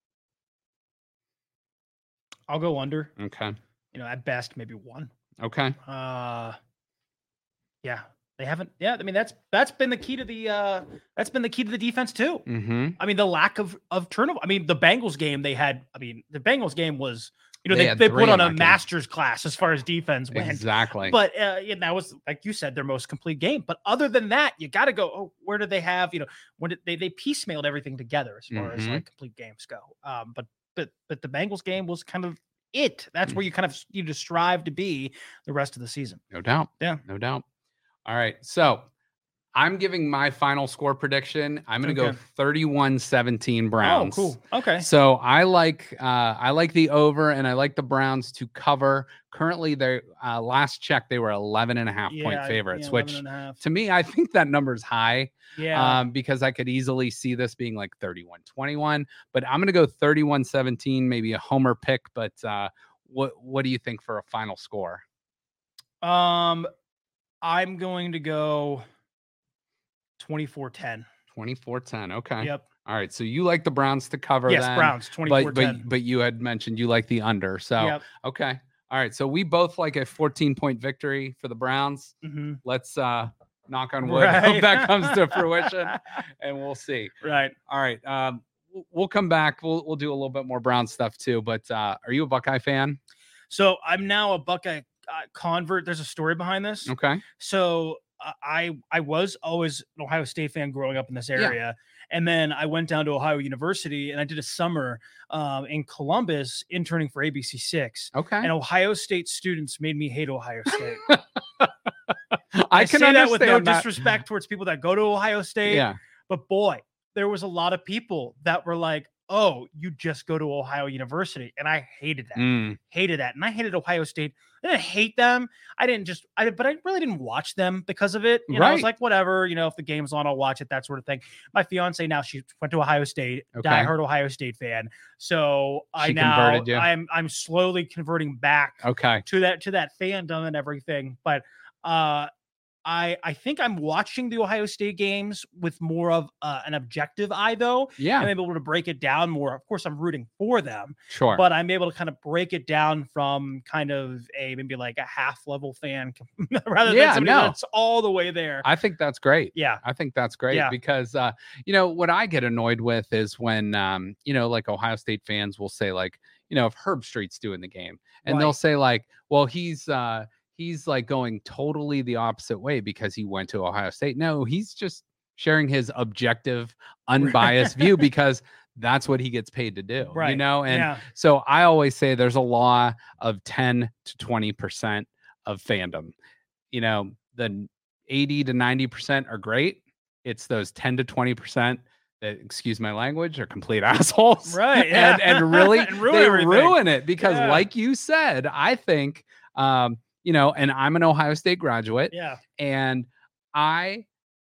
I'll go under. okay. You know, at best, maybe one. Okay. Uh, yeah, they haven't. Yeah, I mean that's that's been the key to the uh that's been the key to the defense too. Mm-hmm. I mean the lack of of turnover. I mean the Bengals game they had. I mean the Bengals game was you know They they had they, three put on in a that game. master's class as far as defense went. Exactly. But uh, yeah, that was like you said their most complete game. But other than that, you got to go. Oh, where did they have? You know, when did they they piecemealed everything together as far as Mhm. like complete games go. Um, but but but the Bengals game was kind of it. That's Mm. where you kind of you just strive to be the rest of the season. no doubt. Yeah. No doubt. All right. So I'm giving my final score prediction. I'm going to Okay. go thirty-one seventeen Browns. Oh, cool. Okay. So I like uh, I like the over, and I like the Browns to cover. Currently, their uh, last check they were eleven and a half point Yeah, favorites, yeah, which eleven and a half. to me I think that number's high. Yeah. Um, because I could easily see this being like thirty-one twenty-one, but I'm gonna go thirty-one seventeen, maybe a homer pick. But uh, what what do you think for a final score? um, I'm going to go twenty-four ten. twenty-four ten. Okay. Yep. All right. So you like the Browns to cover? Yes, then, Browns twenty-four But ten. but but you had mentioned you like the under. So Yep. okay. All right. So we both like a fourteen point victory for the Browns. hmm Let's uh knock on wood. Right. Hope that comes to fruition, and we'll see. Right. All right. Um, w- we'll come back. We'll we'll do a little bit more Brown stuff too. But uh, are you a Buckeye fan? So I'm now a Buckeye uh, convert. There's a story behind this. Okay. So uh, I I was always an Ohio State fan growing up in this area, and then I went down to Ohio University and I did a summer um, in Columbus interning for A B C six. Okay. And Ohio State students made me hate Ohio State. I can say that with no understand that. disrespect towards people that go to Ohio State. Yeah. But boy, there was a lot of people that were like, oh, you just go to Ohio University. And I hated that. Mm, Hated that. And I hated Ohio State. I didn't hate them. I didn't just, I, but I really didn't watch them because of it. You know, I was Right. like, whatever, you know, if the game's on, I'll watch it, that sort of thing. My fiance now, she went to Ohio State, Okay. diehard Ohio State fan. So I She now, converted you? I'm, I'm slowly converting back okay. to that, to that fandom and everything. But, uh, I, I think I'm watching the Ohio State games with more of uh, an objective eye, though. Yeah. I'm able to break it down more. Of course, I'm rooting for them, Sure. but I'm able to kind of break it down from kind of a maybe like a half level fan rather Yeah, than somebody no. that's all the way there. I think that's great. Yeah. I think that's great Yeah. because, uh, you know, what I get annoyed with is when, um, you know, like Ohio State fans will say, like, you know, if Herb Street's doing the game and they'll Right. say, like, well, he's, uh, he's like going totally the opposite way because he went to Ohio State. No, he's just sharing his objective, unbiased view because that's what he gets paid to do, you Right. know? And Yeah. so I always say there's a law of ten to twenty percent of fandom. You know, the eighty to ninety percent are great. It's those ten to twenty percent that, excuse my language, are complete assholes. Right. Yeah. And and really And ruin they everything. ruin it because Yeah. like you said, I think um, you know, and I'm an Ohio State graduate Yeah. and I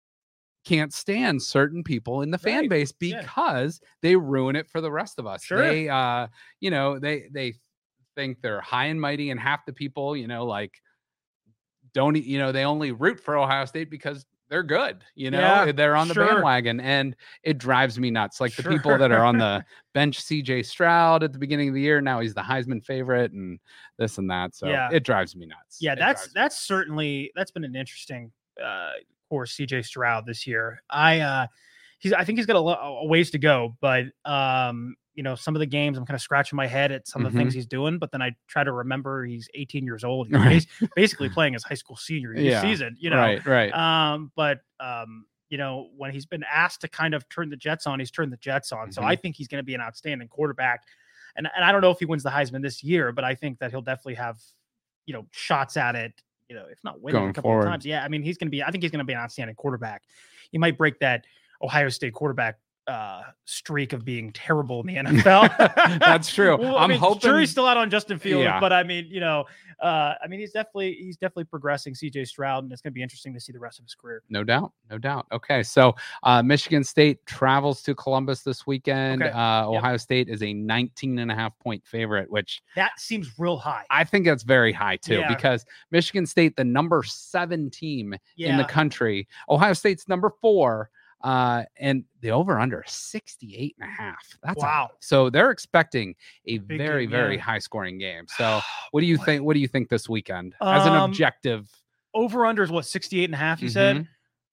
can't stand certain people in the fan Right. base Yeah. because they ruin it for the rest of us. Sure. They uh, you know, they they think they're high and mighty, and half the people, you know, like don't, e- you know, they only root for Ohio State because they're good, you know, Yeah, they're on the sure. bandwagon, and it drives me nuts. Like the people that are on the bench, C J Stroud at the beginning of the year, now he's the Heisman favorite and this and that. So Yeah. it drives me nuts. Yeah, It that's drives me that's certainly that's been an interesting uh course, C J Stroud this year. I uh he's I think he's got a, lo- a ways to go, but um you know, some of the games I'm kind of scratching my head at some of the things he's doing, but then I try to remember he's eighteen years old. He's Right. bas- basically playing his high school senior Yeah. season, you know. Right, right. Um, but um, you know, when he's been asked to kind of turn the Jets on, he's turned the Jets on. So Mhm. I think he's going to be an outstanding quarterback. And and I don't know if he wins the Heisman this year, but I think that he'll definitely have, you know, shots at it, you know, if not winning Going a couple forward. of times. Yeah, I mean, he's going to be I think he's going to be an outstanding quarterback. He might break that Ohio State quarterback uh streak of being terrible in the N F L. That's true. Well, I I'm mean, hoping- jury's still out on Justin Fields, Yeah. but I mean, you know, uh, I mean, he's definitely he's definitely progressing, C J Stroud, and it's going to be interesting to see the rest of his career. No doubt. No doubt. Okay. So uh, Michigan State travels to Columbus this weekend. Okay. Uh, Yep. Ohio State is a nineteen and a half point favorite, which That seems real high. I think that's very high too, Yeah. because Michigan State, the number seven team Yeah, in the country, Ohio State's number four. Uh, and the over under sixty-eight and a half. That's a- Wow. so they're expecting a Big very, game, very yeah. high scoring game. So what do you Boy. think? What do you think this weekend as an Um, objective? Over under is what, sixty-eight and a half, you Mhm. said?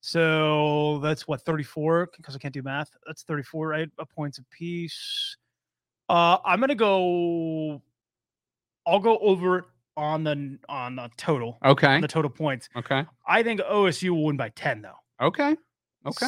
So that's what, thirty-four, because I can't do math. That's thirty-four, right? A points apiece. Uh, I'm gonna go. I'll go over on the on the total. Okay. On the total points. Okay. I think O S U will win by ten, though. Okay. Okay.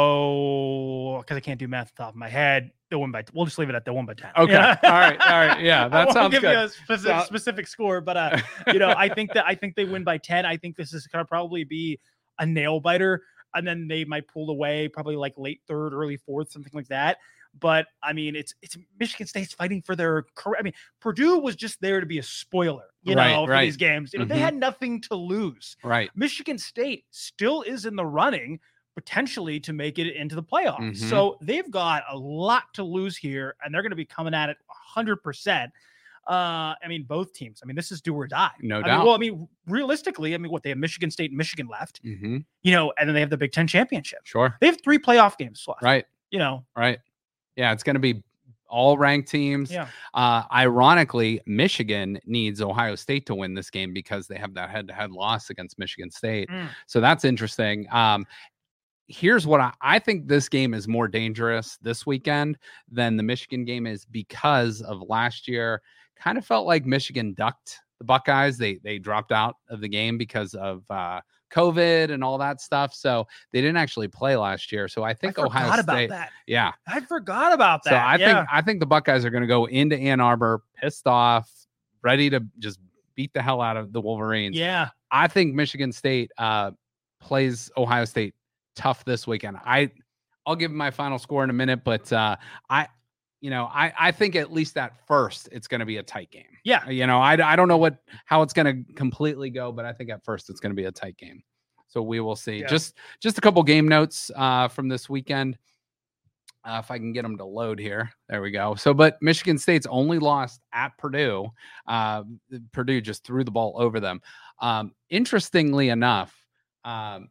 So, because I can't do math off the top of my head, they'll win by. We'll just leave it at they'll win by ten. Okay. Yeah. All right. All right. Yeah. I That won't sounds give good. you a specific, So- specific score, but uh, you know, I think that I think they win by ten. I think this is gonna probably be a nail biter, and then they might pull away, probably like late third, early fourth, something like that. But I mean, it's it's Michigan State's fighting for their career. I mean, Purdue was just there to be a spoiler, you Right, know, for right. these games. You know, Mhm. they had nothing to lose. Right. Michigan State still is in the running potentially to make it into the playoffs. Mhm. So they've got a lot to lose here, and they're going to be coming at it one hundred percent. Uh, I mean, both teams. I mean, this is do or die. No I doubt. Mean, well, I mean, realistically, I mean, what they have Michigan State and Michigan left, Mm-hmm. you know, and then they have the Big Ten championship. Sure. They have three playoff games left. Right. You know, Right. Yeah. It's going to be all ranked teams. yeah. Uh, ironically, Michigan needs Ohio State to win this game because they have that head-to-head loss against Michigan State. Mm. So that's interesting. Um, here's what I, I think this game is more dangerous this weekend than the Michigan game is because of last year. Kind of felt like Michigan ducked the Buckeyes. They they dropped out of the game because of uh, COVID and all that stuff. So they didn't actually play last year. So I think I Ohio forgot State. about that. Yeah. I forgot about that. So I yeah. think I think the Buckeyes are going to go into Ann Arbor pissed off, ready to just beat the hell out of the Wolverines. yeah. I think Michigan State uh, plays Ohio State tough this weekend. I I'll give my final score in a minute, but uh, I you know, I, I think at least at first it's going to be a tight game. Yeah. You know, I, I don't know what how it's going to completely go, but I think at first it's going to be a tight game. So we will see. Yeah. Just just a couple game notes uh, from this weekend. Uh, if I can get them to load here. There we go. So, but Michigan State's only lost at Purdue. Uh, Purdue just threw the ball over them. Um, interestingly enough, um,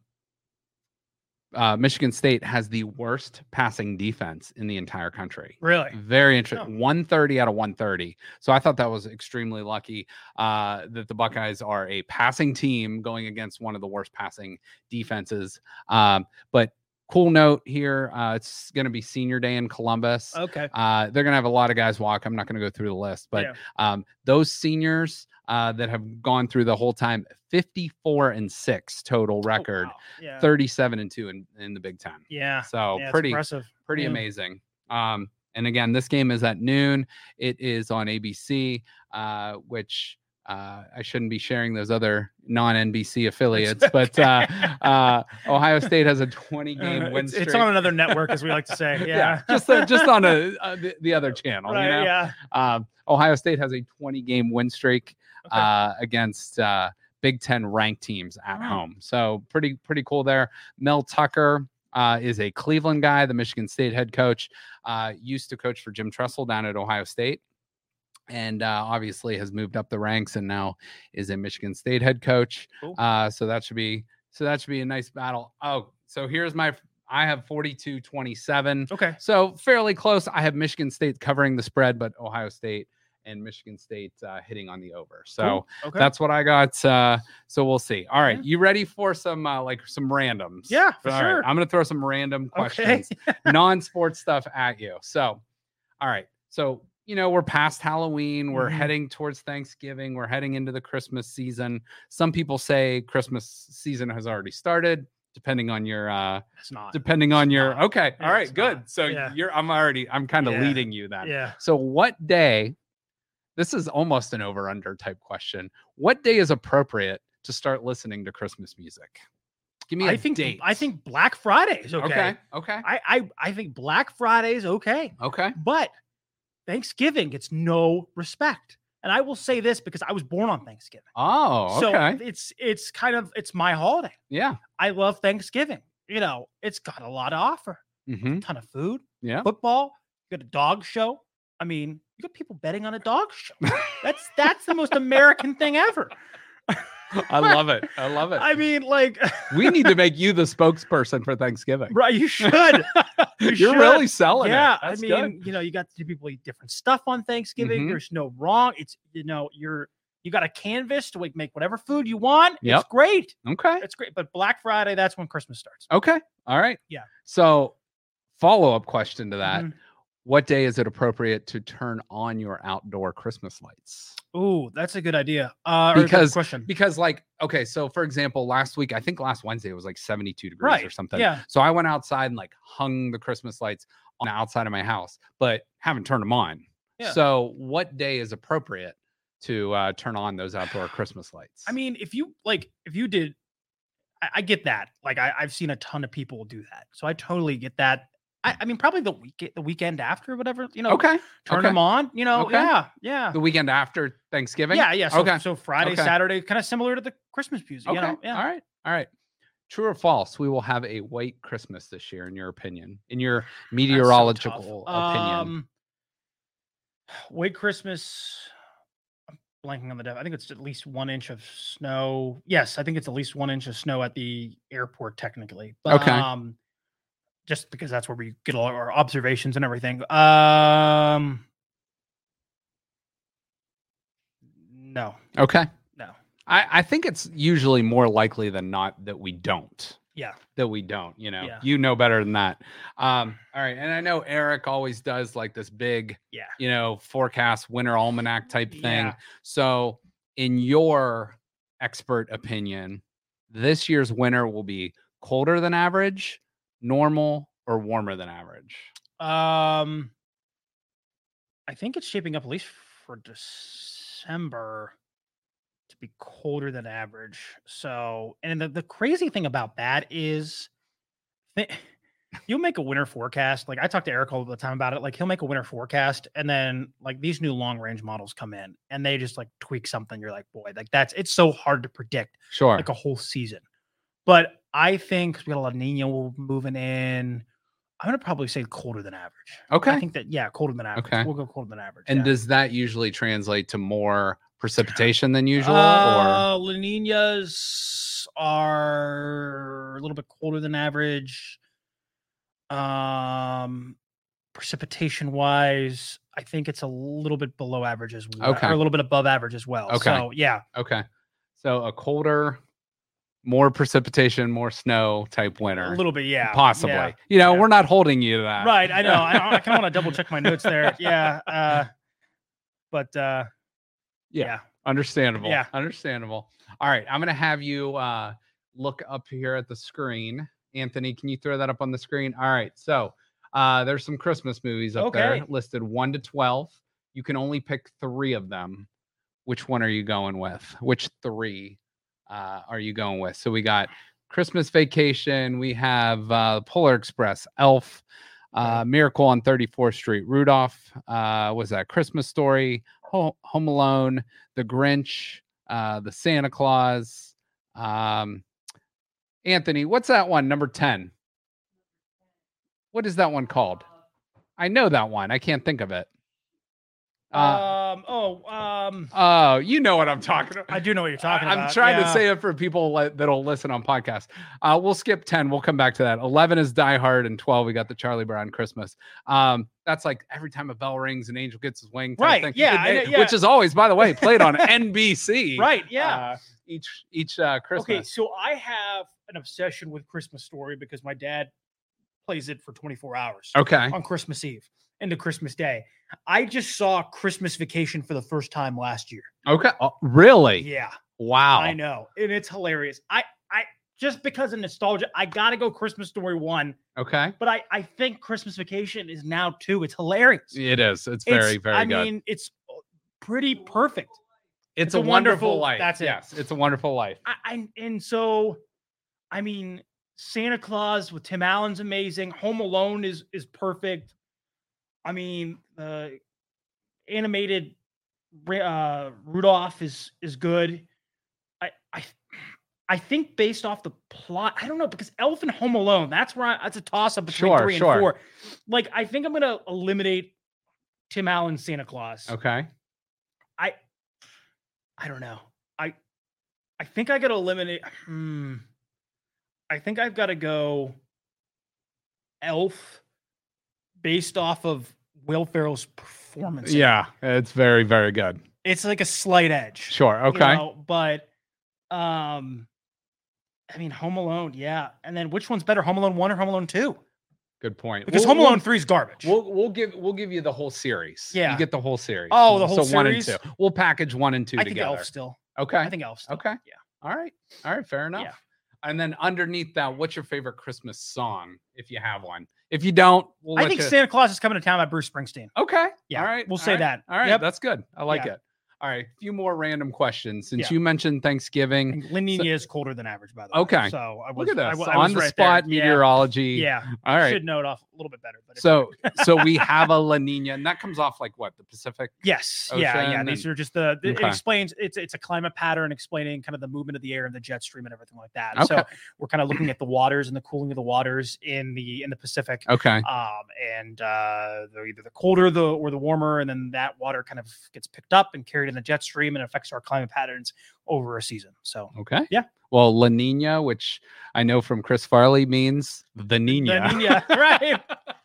uh, Michigan State has the worst passing defense in the entire country. Really? Very interesting. Oh. one thirty out of one thirty. So I thought that was extremely lucky uh, that the Buckeyes are a passing team going against one of the worst passing defenses. Um, but cool note here. Uh, it's going to be senior day in Columbus. Okay. Uh, they're going to have a lot of guys walk. I'm not going to go through the list, but Yeah. um, those seniors uh, that have gone through the whole time, fifty-four and six total record, Oh, wow. Yeah. thirty-seven and two in, in the Big Ten. Yeah. So Yeah, it's pretty, impressive. pretty Yeah. amazing. Um, and again, this game is at noon. It is on A B C, uh, which uh, I shouldn't be sharing those other non-N B C affiliates, It's but uh, uh, Ohio State has a twenty game Uh, win it's, streak. it's on another network, as we like to say. Yeah. just uh, just on a uh, the, the other channel. Right, you know? yeah. Um, Ohio State has a twenty game win streak Okay. uh, against uh, Big Ten ranked teams at Wow. home. So pretty pretty cool there. Mel Tucker uh, is a Cleveland guy, the Michigan State head coach. Uh, used to coach for Jim Tressel down at Ohio State. And uh, obviously has moved up the ranks and now is a Michigan State head coach. Cool. Uh, so that should be so that should be a nice battle. Oh, so here's my I have forty-two twenty-seven. Okay. So fairly close. I have Michigan State covering the spread, but Ohio State and Michigan State uh, hitting on the over. So Cool. Okay. that's what I got. Uh, so we'll see. All right, Yeah. you ready for some uh, like some randoms? Yeah, for All sure. right, I'm gonna throw some random Okay. questions, non-sports stuff at you. So, all right. So you know we're past Halloween. We're Mhm. heading towards Thanksgiving. We're heading into the Christmas season. Some people say Christmas season has already started, depending on your uh, It's not. depending on It's your. not. Okay. All right. It's Good. not. So Yeah. you're. I'm already. I'm kind of Yeah. leading you then. Yeah. So what day? This is almost an over under type question. What day is appropriate to start listening to Christmas music? Give me a I think date. I think Black Friday is okay. Okay. Okay. I, I I think Black Friday is okay, Okay. but Thanksgiving gets no respect. And I will say this because I was born on Thanksgiving. Oh, So okay. it's it's kind of it's my holiday. Yeah. I love Thanksgiving. You know, it's got a lot to offer. Mm-hmm. A ton of food, Yeah. football, you got a dog show. I mean, you got people betting on a dog show. That's that's the most American thing ever. I love it. I love it. I mean, like we need to make you the spokesperson for Thanksgiving. right, you should. You You're should. really selling Yeah, it. That's I good. mean, you know, you got to people eat different stuff on Thanksgiving. Mhm. There's no wrong. It's you know, you're you got a canvas to like make whatever food you want. Yep. It's great. Okay. It's great. But Black Friday, that's when Christmas starts. Okay. All right. Yeah. So, follow up question to that. Mhm. What day is it appropriate to turn on your outdoor Christmas lights? Ooh, that's a good idea. Uh, or is that a Because- question. Because, like, okay, so for example, last week, I think last Wednesday it was like seventy-two degrees Right. or something. Yeah. So I went outside and like hung the Christmas lights on the outside of my house, but haven't turned them on. Yeah. So, what day is appropriate to uh, turn on those outdoor Christmas lights? I mean, if you like, if you did, I, I get that. Like, I, I've seen a ton of people do that, so I totally get that. I, I mean, probably the week, the weekend after, whatever. You know, okay. turn okay. them on. You know, Okay. yeah, yeah, The weekend after Thanksgiving? yeah, yeah. So, Okay. so Friday, Okay. Saturday, kind of similar to the Christmas music. Okay. You know, yeah. All right. All right. True or false? We will have a white Christmas this year, in your opinion, in your That's so meteorological tough. opinion. Um, White Christmas. I'm blanking on the depth. I think it's at least one inch of snow. Yes, I think it's at least one inch of snow at the airport, technically. But, Okay. Um, just because that's where we get all our observations and everything. Um, no, Okay. no. I, I think it's usually more likely than not that we don't. Yeah. That we don't, you know. Yeah. You know better than that. Um, all right. And I know Eric always does like this big, Yeah. you know, forecast winter almanac type thing. Yeah. So, in your expert opinion, this year's winter will be colder than average, normal, or warmer than average? Um, I think it's shaping up at least for December to be colder than average. So, and the, the crazy thing about that is, th- You'll make a winter forecast. Like I talk to Eric all the time about it. Like he'll make a winter forecast, and then like these new long range models come in, and they just like tweak something. You're like, boy, like that's it's so hard to predict Sure. like a whole season. But I think we got a La Nina moving in. I'm gonna probably say colder than average. Okay. I think that yeah, colder than average. Okay. We'll go colder than average. And yeah. does that usually translate to more precipitation than usual? Uh, or La Ninas are a little bit colder than average. Um, precipitation wise, I think it's a little bit below average as well, Okay. or a little bit above average as well. Okay. So yeah, okay. So a colder, more precipitation, more snow type winter. a little bit, yeah, Possibly. yeah, You know, yeah. we're not holding you to that. Right, I know. I, I kind of want to double check my notes there. Yeah, uh, but uh, Yeah. yeah, Understandable. Yeah. Understandable. All right. I'm going to have you uh, look up here at the screen. Anthony, can you throw that up on the screen? All right. So uh, there's some Christmas movies up Okay. there listed one to twelve. You can only pick three of them. Which one are you going with? Which three uh, are you going with? So we got Christmas Vacation. We have uh, Polar Express, Elf, uh, Miracle on thirty-fourth Street, Rudolph. Uh, was that Christmas Story? Home, Home Alone, The Grinch, uh, The Santa Claus. Um, Anthony, what's that one? Number ten. What is that one called? I know that one. I can't think of it. Uh, um, oh, um, oh, you know what I'm talking about. I do know what you're talking I- about. I'm trying to yeah. say it for people li- that'll listen on podcasts. Uh, we'll skip ten. We'll come back to that. eleven is Die Hard, and twelve we got the Charlie Brown Christmas. Um, that's like every time a bell rings, an angel gets his wing. Type Right, thing. yeah, I know, It- yeah. Which is always, by the way, played on N B C. Right, yeah. uh, each each uh, Christmas. Okay, so I have an obsession with Christmas Story because my dad plays it for twenty-four hours Okay. on Christmas Eve into Christmas Day. I just saw Christmas Vacation for the first time last year. Okay. Oh, really? Yeah, Wow. I know, and it's hilarious. I, I just because of nostalgia, I gotta go Christmas Story one, Okay. but I, I think Christmas Vacation is now two. It's hilarious. It is. It's very, It's- very I good. mean, it's pretty perfect. it's, it's a, a wonderful, wonderful- life. that's it. Yes, it's a wonderful life. I, I and so, I mean, Santa Claus with Tim Allen's amazing. Home Alone is is perfect. I mean, uh, animated uh, Rudolph is is good. I I I think based off the plot, I don't know because Elf and Home Alone. That's where I, that's a toss up between Sure, three sure. and four. Like I think I'm gonna eliminate Tim Allen's Santa Claus. Okay. I I don't know. I I think I gotta eliminate. Hmm. I think I've got to go Elf based off of Will Ferrell's performance. in it. Yeah, it's very, very good. It's like a slight edge. Sure. you Okay. know, but um I mean Home Alone, yeah. And then which one's better, Home Alone one or Home Alone two? Good point. Because We'll- Home we'll- Alone three is garbage. We'll we'll give we'll give you the whole series. Yeah. You get the whole series. Oh, the whole so one and series? two. We'll package one and two I think together. Elf still. Okay. I think Elf still. Okay. Yeah. All right. All right. Fair enough. Yeah. And then underneath that, what's your favorite Christmas song, if you have one? If you don't, we'll I let think you... Santa Claus is coming to town by Bruce Springsteen. Okay. Yeah, All right. we'll all say right, that. All right. Yep. That's good. I like Yeah. it. All right. A few more random questions. Since Yeah. you mentioned Thanksgiving. And La Nina is colder than average, by the way. Okay. So I was Look at I this. wa- I On was the right spot there. Yeah. meteorology. Yeah. All right. Should know it off a little bit better. But it's- So so we have a La Nina, and that comes off like what? The Pacific? yes, yeah, yeah. Ocean These and- are just the, the- Okay. it explains it's it's a climate pattern explaining kind of the movement of the air and the jet stream and everything like that. Okay. So we're kind of looking at the waters and the cooling of the waters in the in the Pacific. Okay. Um, and uh, they're either the colder the or the warmer, and then that water kind of gets picked up and carried in the jet stream and affects our climate patterns over a season. So Okay. Yeah. Well, La Nina, which I know from Chris Farley means the Nina. La Nina, right?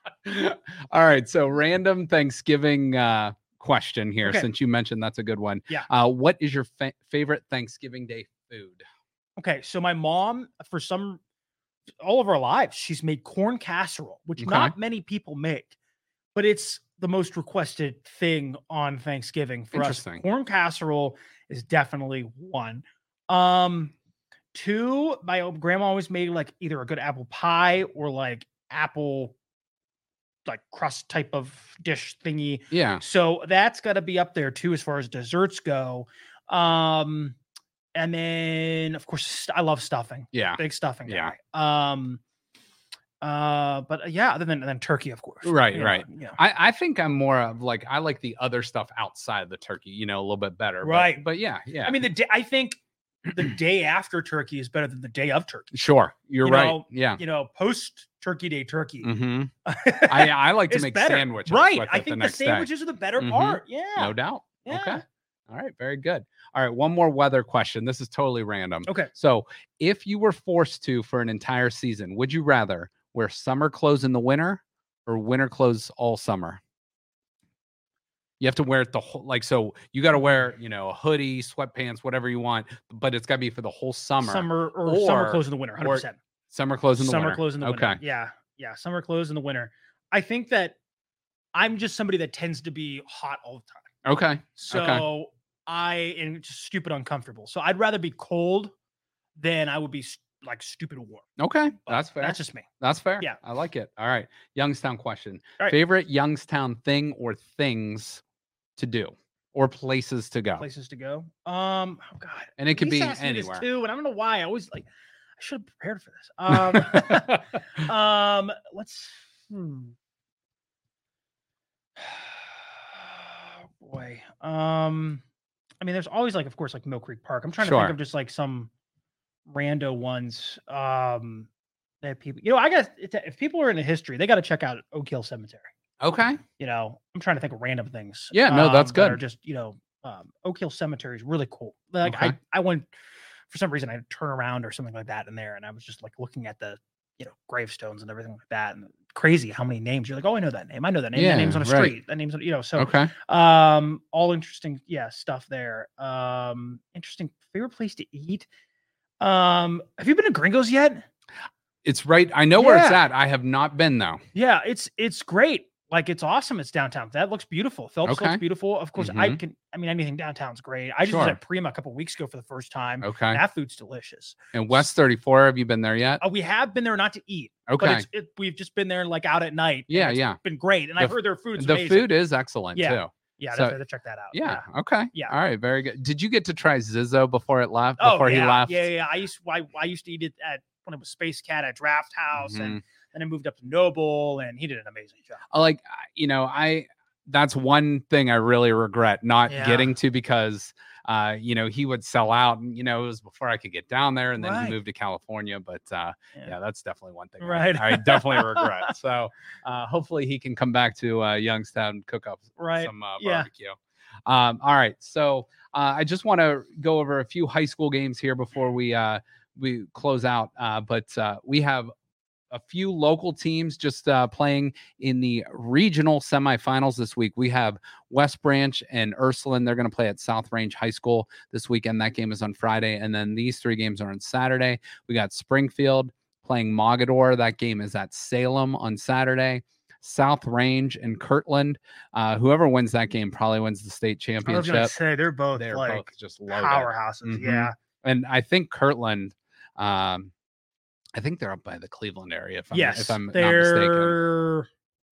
All right. So random Thanksgiving uh, question here, Okay. since you mentioned that's a good one. Yeah. Uh, what is your fa- favorite Thanksgiving Day food? Okay, so my mom, for some, all of our lives, she's made corn casserole, which Okay. not many people make, but it's the most requested thing on Thanksgiving for us. Interesting. Corn casserole is definitely one. Um, two, my old grandma always made like either a good apple pie or like apple like crust type of dish thingy. Yeah. So that's got to be up there too as far as desserts go. Um, and then of course st- I love stuffing. Yeah. Big stuffing Yeah. guy. Um, Uh, but uh, yeah, other than than turkey, of course. Right, You know, right. you know. I, I think I'm more of like I like the other stuff outside the turkey, you know, a little bit better. Right. But, but yeah, yeah. I mean, the day, I think the day after turkey is better than the day of turkey. Sure, you're You right. know, Yeah. You know, post turkey day turkey. hmm I I like to It's make better. sandwiches. Right. with I it the think the, next day. sandwiches are the better Mhm. part. Yeah. No doubt. Yeah. Okay. All right. Very good. All right. One more weather question. This is totally random. Okay. So, if you were forced to for an entire season, would you rather wear summer clothes in the winter or winter clothes all summer? You have to wear it the whole, like, so you got to wear, you know, a hoodie, sweatpants, whatever you want, but it's got to be for the whole summer. Summer or, summer Or- clothes in the winter. one hundred percent. Summer clothes in the Summer winter. clothes in the Okay. winter. Yeah. Yeah. Summer clothes in the winter. I think that I'm just somebody that tends to be hot all the time. Okay. So Okay. I am just stupid uncomfortable. So I'd rather be cold than I would be s- like stupid warm. Okay. But That's fair. That's just me. That's fair. Yeah. I like it. All right. Youngstown question. All right. Favorite Youngstown thing or things to do or places to go? Places to go. Um, oh God. And it could Lisa be asked me this anywhere. too, and I don't know why. I always like I should have prepared for this. Um, um, let's hmm. boy. Um, I mean, there's always like, of course, like Mill Creek Park. I'm trying to Sure. think of just like some rando ones. Um, that people, you know, I guess it's, if people are into history, they got to check out Oak Hill Cemetery. Okay. You know, I'm trying to think of random things. Yeah, no, that's um, that Are good. just you know, um, Oak Hill Cemetery is really cool. Like Okay. I, I went for some reason I had to turn around or something like that in there, and I was just like looking at the you know gravestones and everything like that, and crazy how many names you're like, oh, I know that name, I know that name, Yeah, that name's on a right. street, that name's on, you know, so Okay. um, all interesting, yeah, stuff there. Um, interesting favorite place to eat. Um, have you been to Gringos yet? It's right. I know where it's Yeah. at. I have not been though. Yeah, it's it's great. Like it's awesome. It's downtown. That looks beautiful. Phelps Okay. looks beautiful. Of course, I Mhm. can. I mean, anything downtown's great. I just was Sure. at Prima a couple weeks ago for the first time. Okay. That food's delicious. And West thirty-four, have you been there yet? Uh, we have been there not to eat, but Okay. it's, it, we've just been there like out at night. and Yeah, it's yeah. been great. And The I've f- heard their food's The amazing. food is excellent Yeah. too. Yeah, so- definitely check that out. Yeah. Okay. Yeah. All right. Very good. Did you get to try Zizzo before it left? Oh, Before yeah. he left? Yeah, yeah. I used I, I used to eat it at when it was Space Cat at Draft House, Mhm. and then I moved up to Noble, and he did an amazing job. I like, I- you know, I, that's one thing I really regret not Yeah. getting to because, uh, you know, he would sell out and, you know, it was before I could get down there and then Right. he moved to California. But, uh, Yeah. yeah, that's definitely one thing I- Right. I, definitely regret. So, uh, hopefully he can come back to, uh, Youngstown, cook up Right. some uh, Yeah. barbecue. Um, all right. So, uh, I just want to go over a few high school games here before we, uh, we close out. Uh, but, uh, we have a few local teams just uh, playing in the regional semifinals this week. We have West Branch and Ursuline. They're going to play at South Range High School this weekend. That game is on Friday. And then these three games are on Saturday. We got Springfield playing Mogador. That game is at Salem on Saturday. South Range and Kirtland. Uh, whoever wins that game probably wins the state I was championship. gonna say they're both They're like both just loaded. powerhouses. Mhm. Yeah. And I think Kirtland, um, I think they're up by the Cleveland area. If I'm, Yes, if I'm not mistaken. they're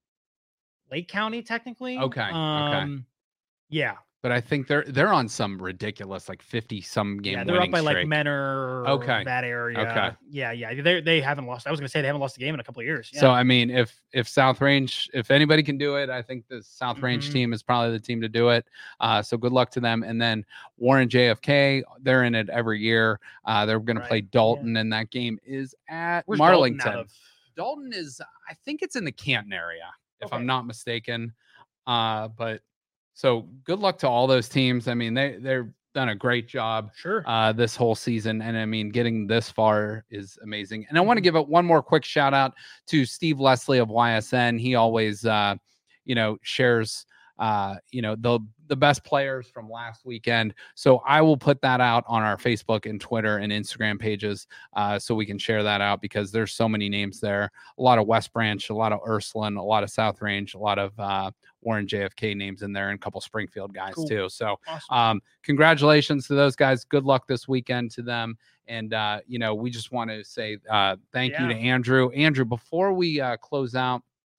Lake County technically. Okay, okay. Um, yeah, But I think they're they're on some ridiculous like fifty some game yeah, they're up winning by like streak. Menor. Okay, that area. okay. Yeah, yeah. They they haven't lost. I was gonna say they haven't lost a game in a couple of years. Yeah. So I mean, if if South Range, if anybody can do it, I think the South Range Mhm. team is probably the team to do it. Uh, so good luck to them. And then Warren J F K, they're in it every year. Uh, they're going Right, to play yeah. Dalton, and that game is at Where's Dalton Marlington. out of? Dalton is, I think it's in the Canton area, if Okay. I'm not mistaken. Uh, but so good luck to all those teams. I mean, they they've done a great job Sure. uh, this whole season, and I mean, getting this far is amazing. And I want to Mhm. give it one more quick shout out to Steve Leslie of Y S N. He always, uh, you know, shares, uh, you know, the the best players from last weekend. So I will put that out on our Facebook and Twitter and Instagram pages, uh, so we can share that out because there's so many names there. A lot of West Branch, a lot of Ursuline, a lot of South Range, a lot of uh, Warren J F K names in there, and a couple Springfield guys Cool. too. So Awesome. um, congratulations to those guys. Good luck this weekend to them. And, uh, you know, we just want to say uh, thank you Yeah. to Andrew. Andrew, before we uh, close out,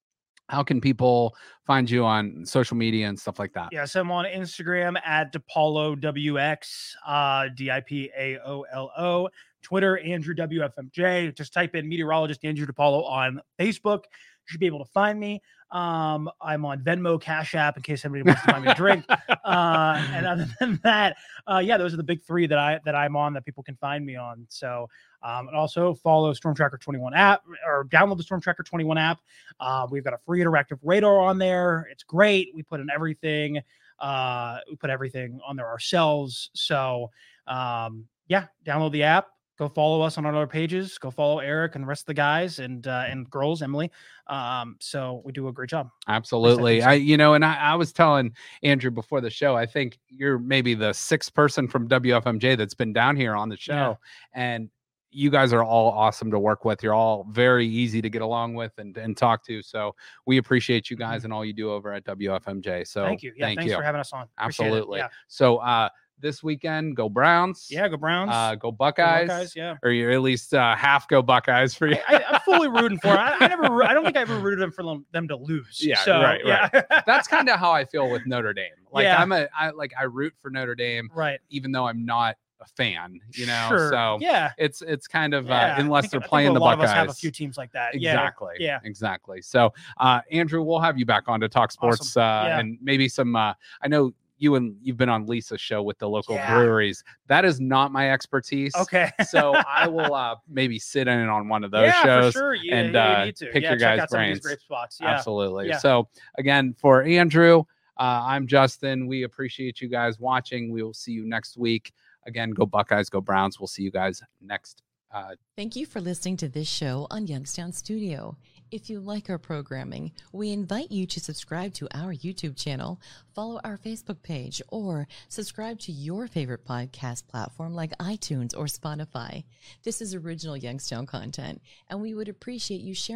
how can people find you on social media and stuff like that? Yes, I'm on Instagram at DiPaolo W X, uh, D I P A O L O. Twitter, Andrew W F M J. Just type in meteorologist Andrew DiPaolo on Facebook. You should be able to find me. Um, I'm on Venmo, Cash App, in case anybody wants to buy me a drink. Uh, and other than that, uh, yeah, those are the big three that I that I'm on that people can find me on. So, um, and also follow Storm Tracker twenty-one app or download the Storm Tracker twenty-one app. Uh, we've got a free interactive radar on there. It's great. We put in everything. Uh, we put everything on there ourselves. So, um, yeah, download the app. Go follow us on our other pages. Go follow Eric and the rest of the guys and uh, and girls, Emily. Um, so we do a great job. Absolutely. I, you know, and I, I was telling Andrew before the show, I think you're maybe the sixth person from W F M J that's been down here on the show. Yeah. And you guys are all awesome to work with. You're all very easy to get along with and, and talk to. So we appreciate you guys and all you do over at W F M J. So thank you. Yeah, thank thanks you. for having us on. Absolutely. Yeah. So, uh, this weekend, go Browns. Yeah, go Browns. Uh, go Buckeyes. Go Buckeyes, yeah. Or you're at least uh, half go Buckeyes for you. I, I, I'm fully rooting for it. I, I never. I don't think I ever rooted them for them, them to lose. Yeah, so, right, yeah. right. That's kind of how I feel with Notre Dame. Like Yeah. I'm a, I like I root for Notre Dame, right? Even though I'm not a fan, you know. Sure. So yeah, it's it's kind of yeah. uh, unless think, they're I playing think the a lot Buckeyes. Of us have a few teams like that. Exactly. Yeah. yeah. Exactly. So, uh, Andrew, we'll have you back on to talk sports Awesome. uh, yeah. and maybe some. Uh, I know. You and you've been on Lisa's show with the local Yeah. breweries. That is not my expertise. Okay. So I will uh, maybe sit in on one of those yeah, shows for sure. You, and yeah, uh, you need to. pick yeah, your check guys' out some of these brains. great spots. Yeah. Absolutely. Yeah. So again, for Andrew, uh, I'm Justin. We appreciate you guys watching. We will see you next week. Again, go Buckeyes, go Browns. We'll see you guys next. Uh, Thank you for listening to this show on Youngstown Studio. If you like our programming, we invite you to subscribe to our YouTube channel, follow our Facebook page, or subscribe to your favorite podcast platform like iTunes or Spotify. This is original Youngstown content, and we would appreciate you sharing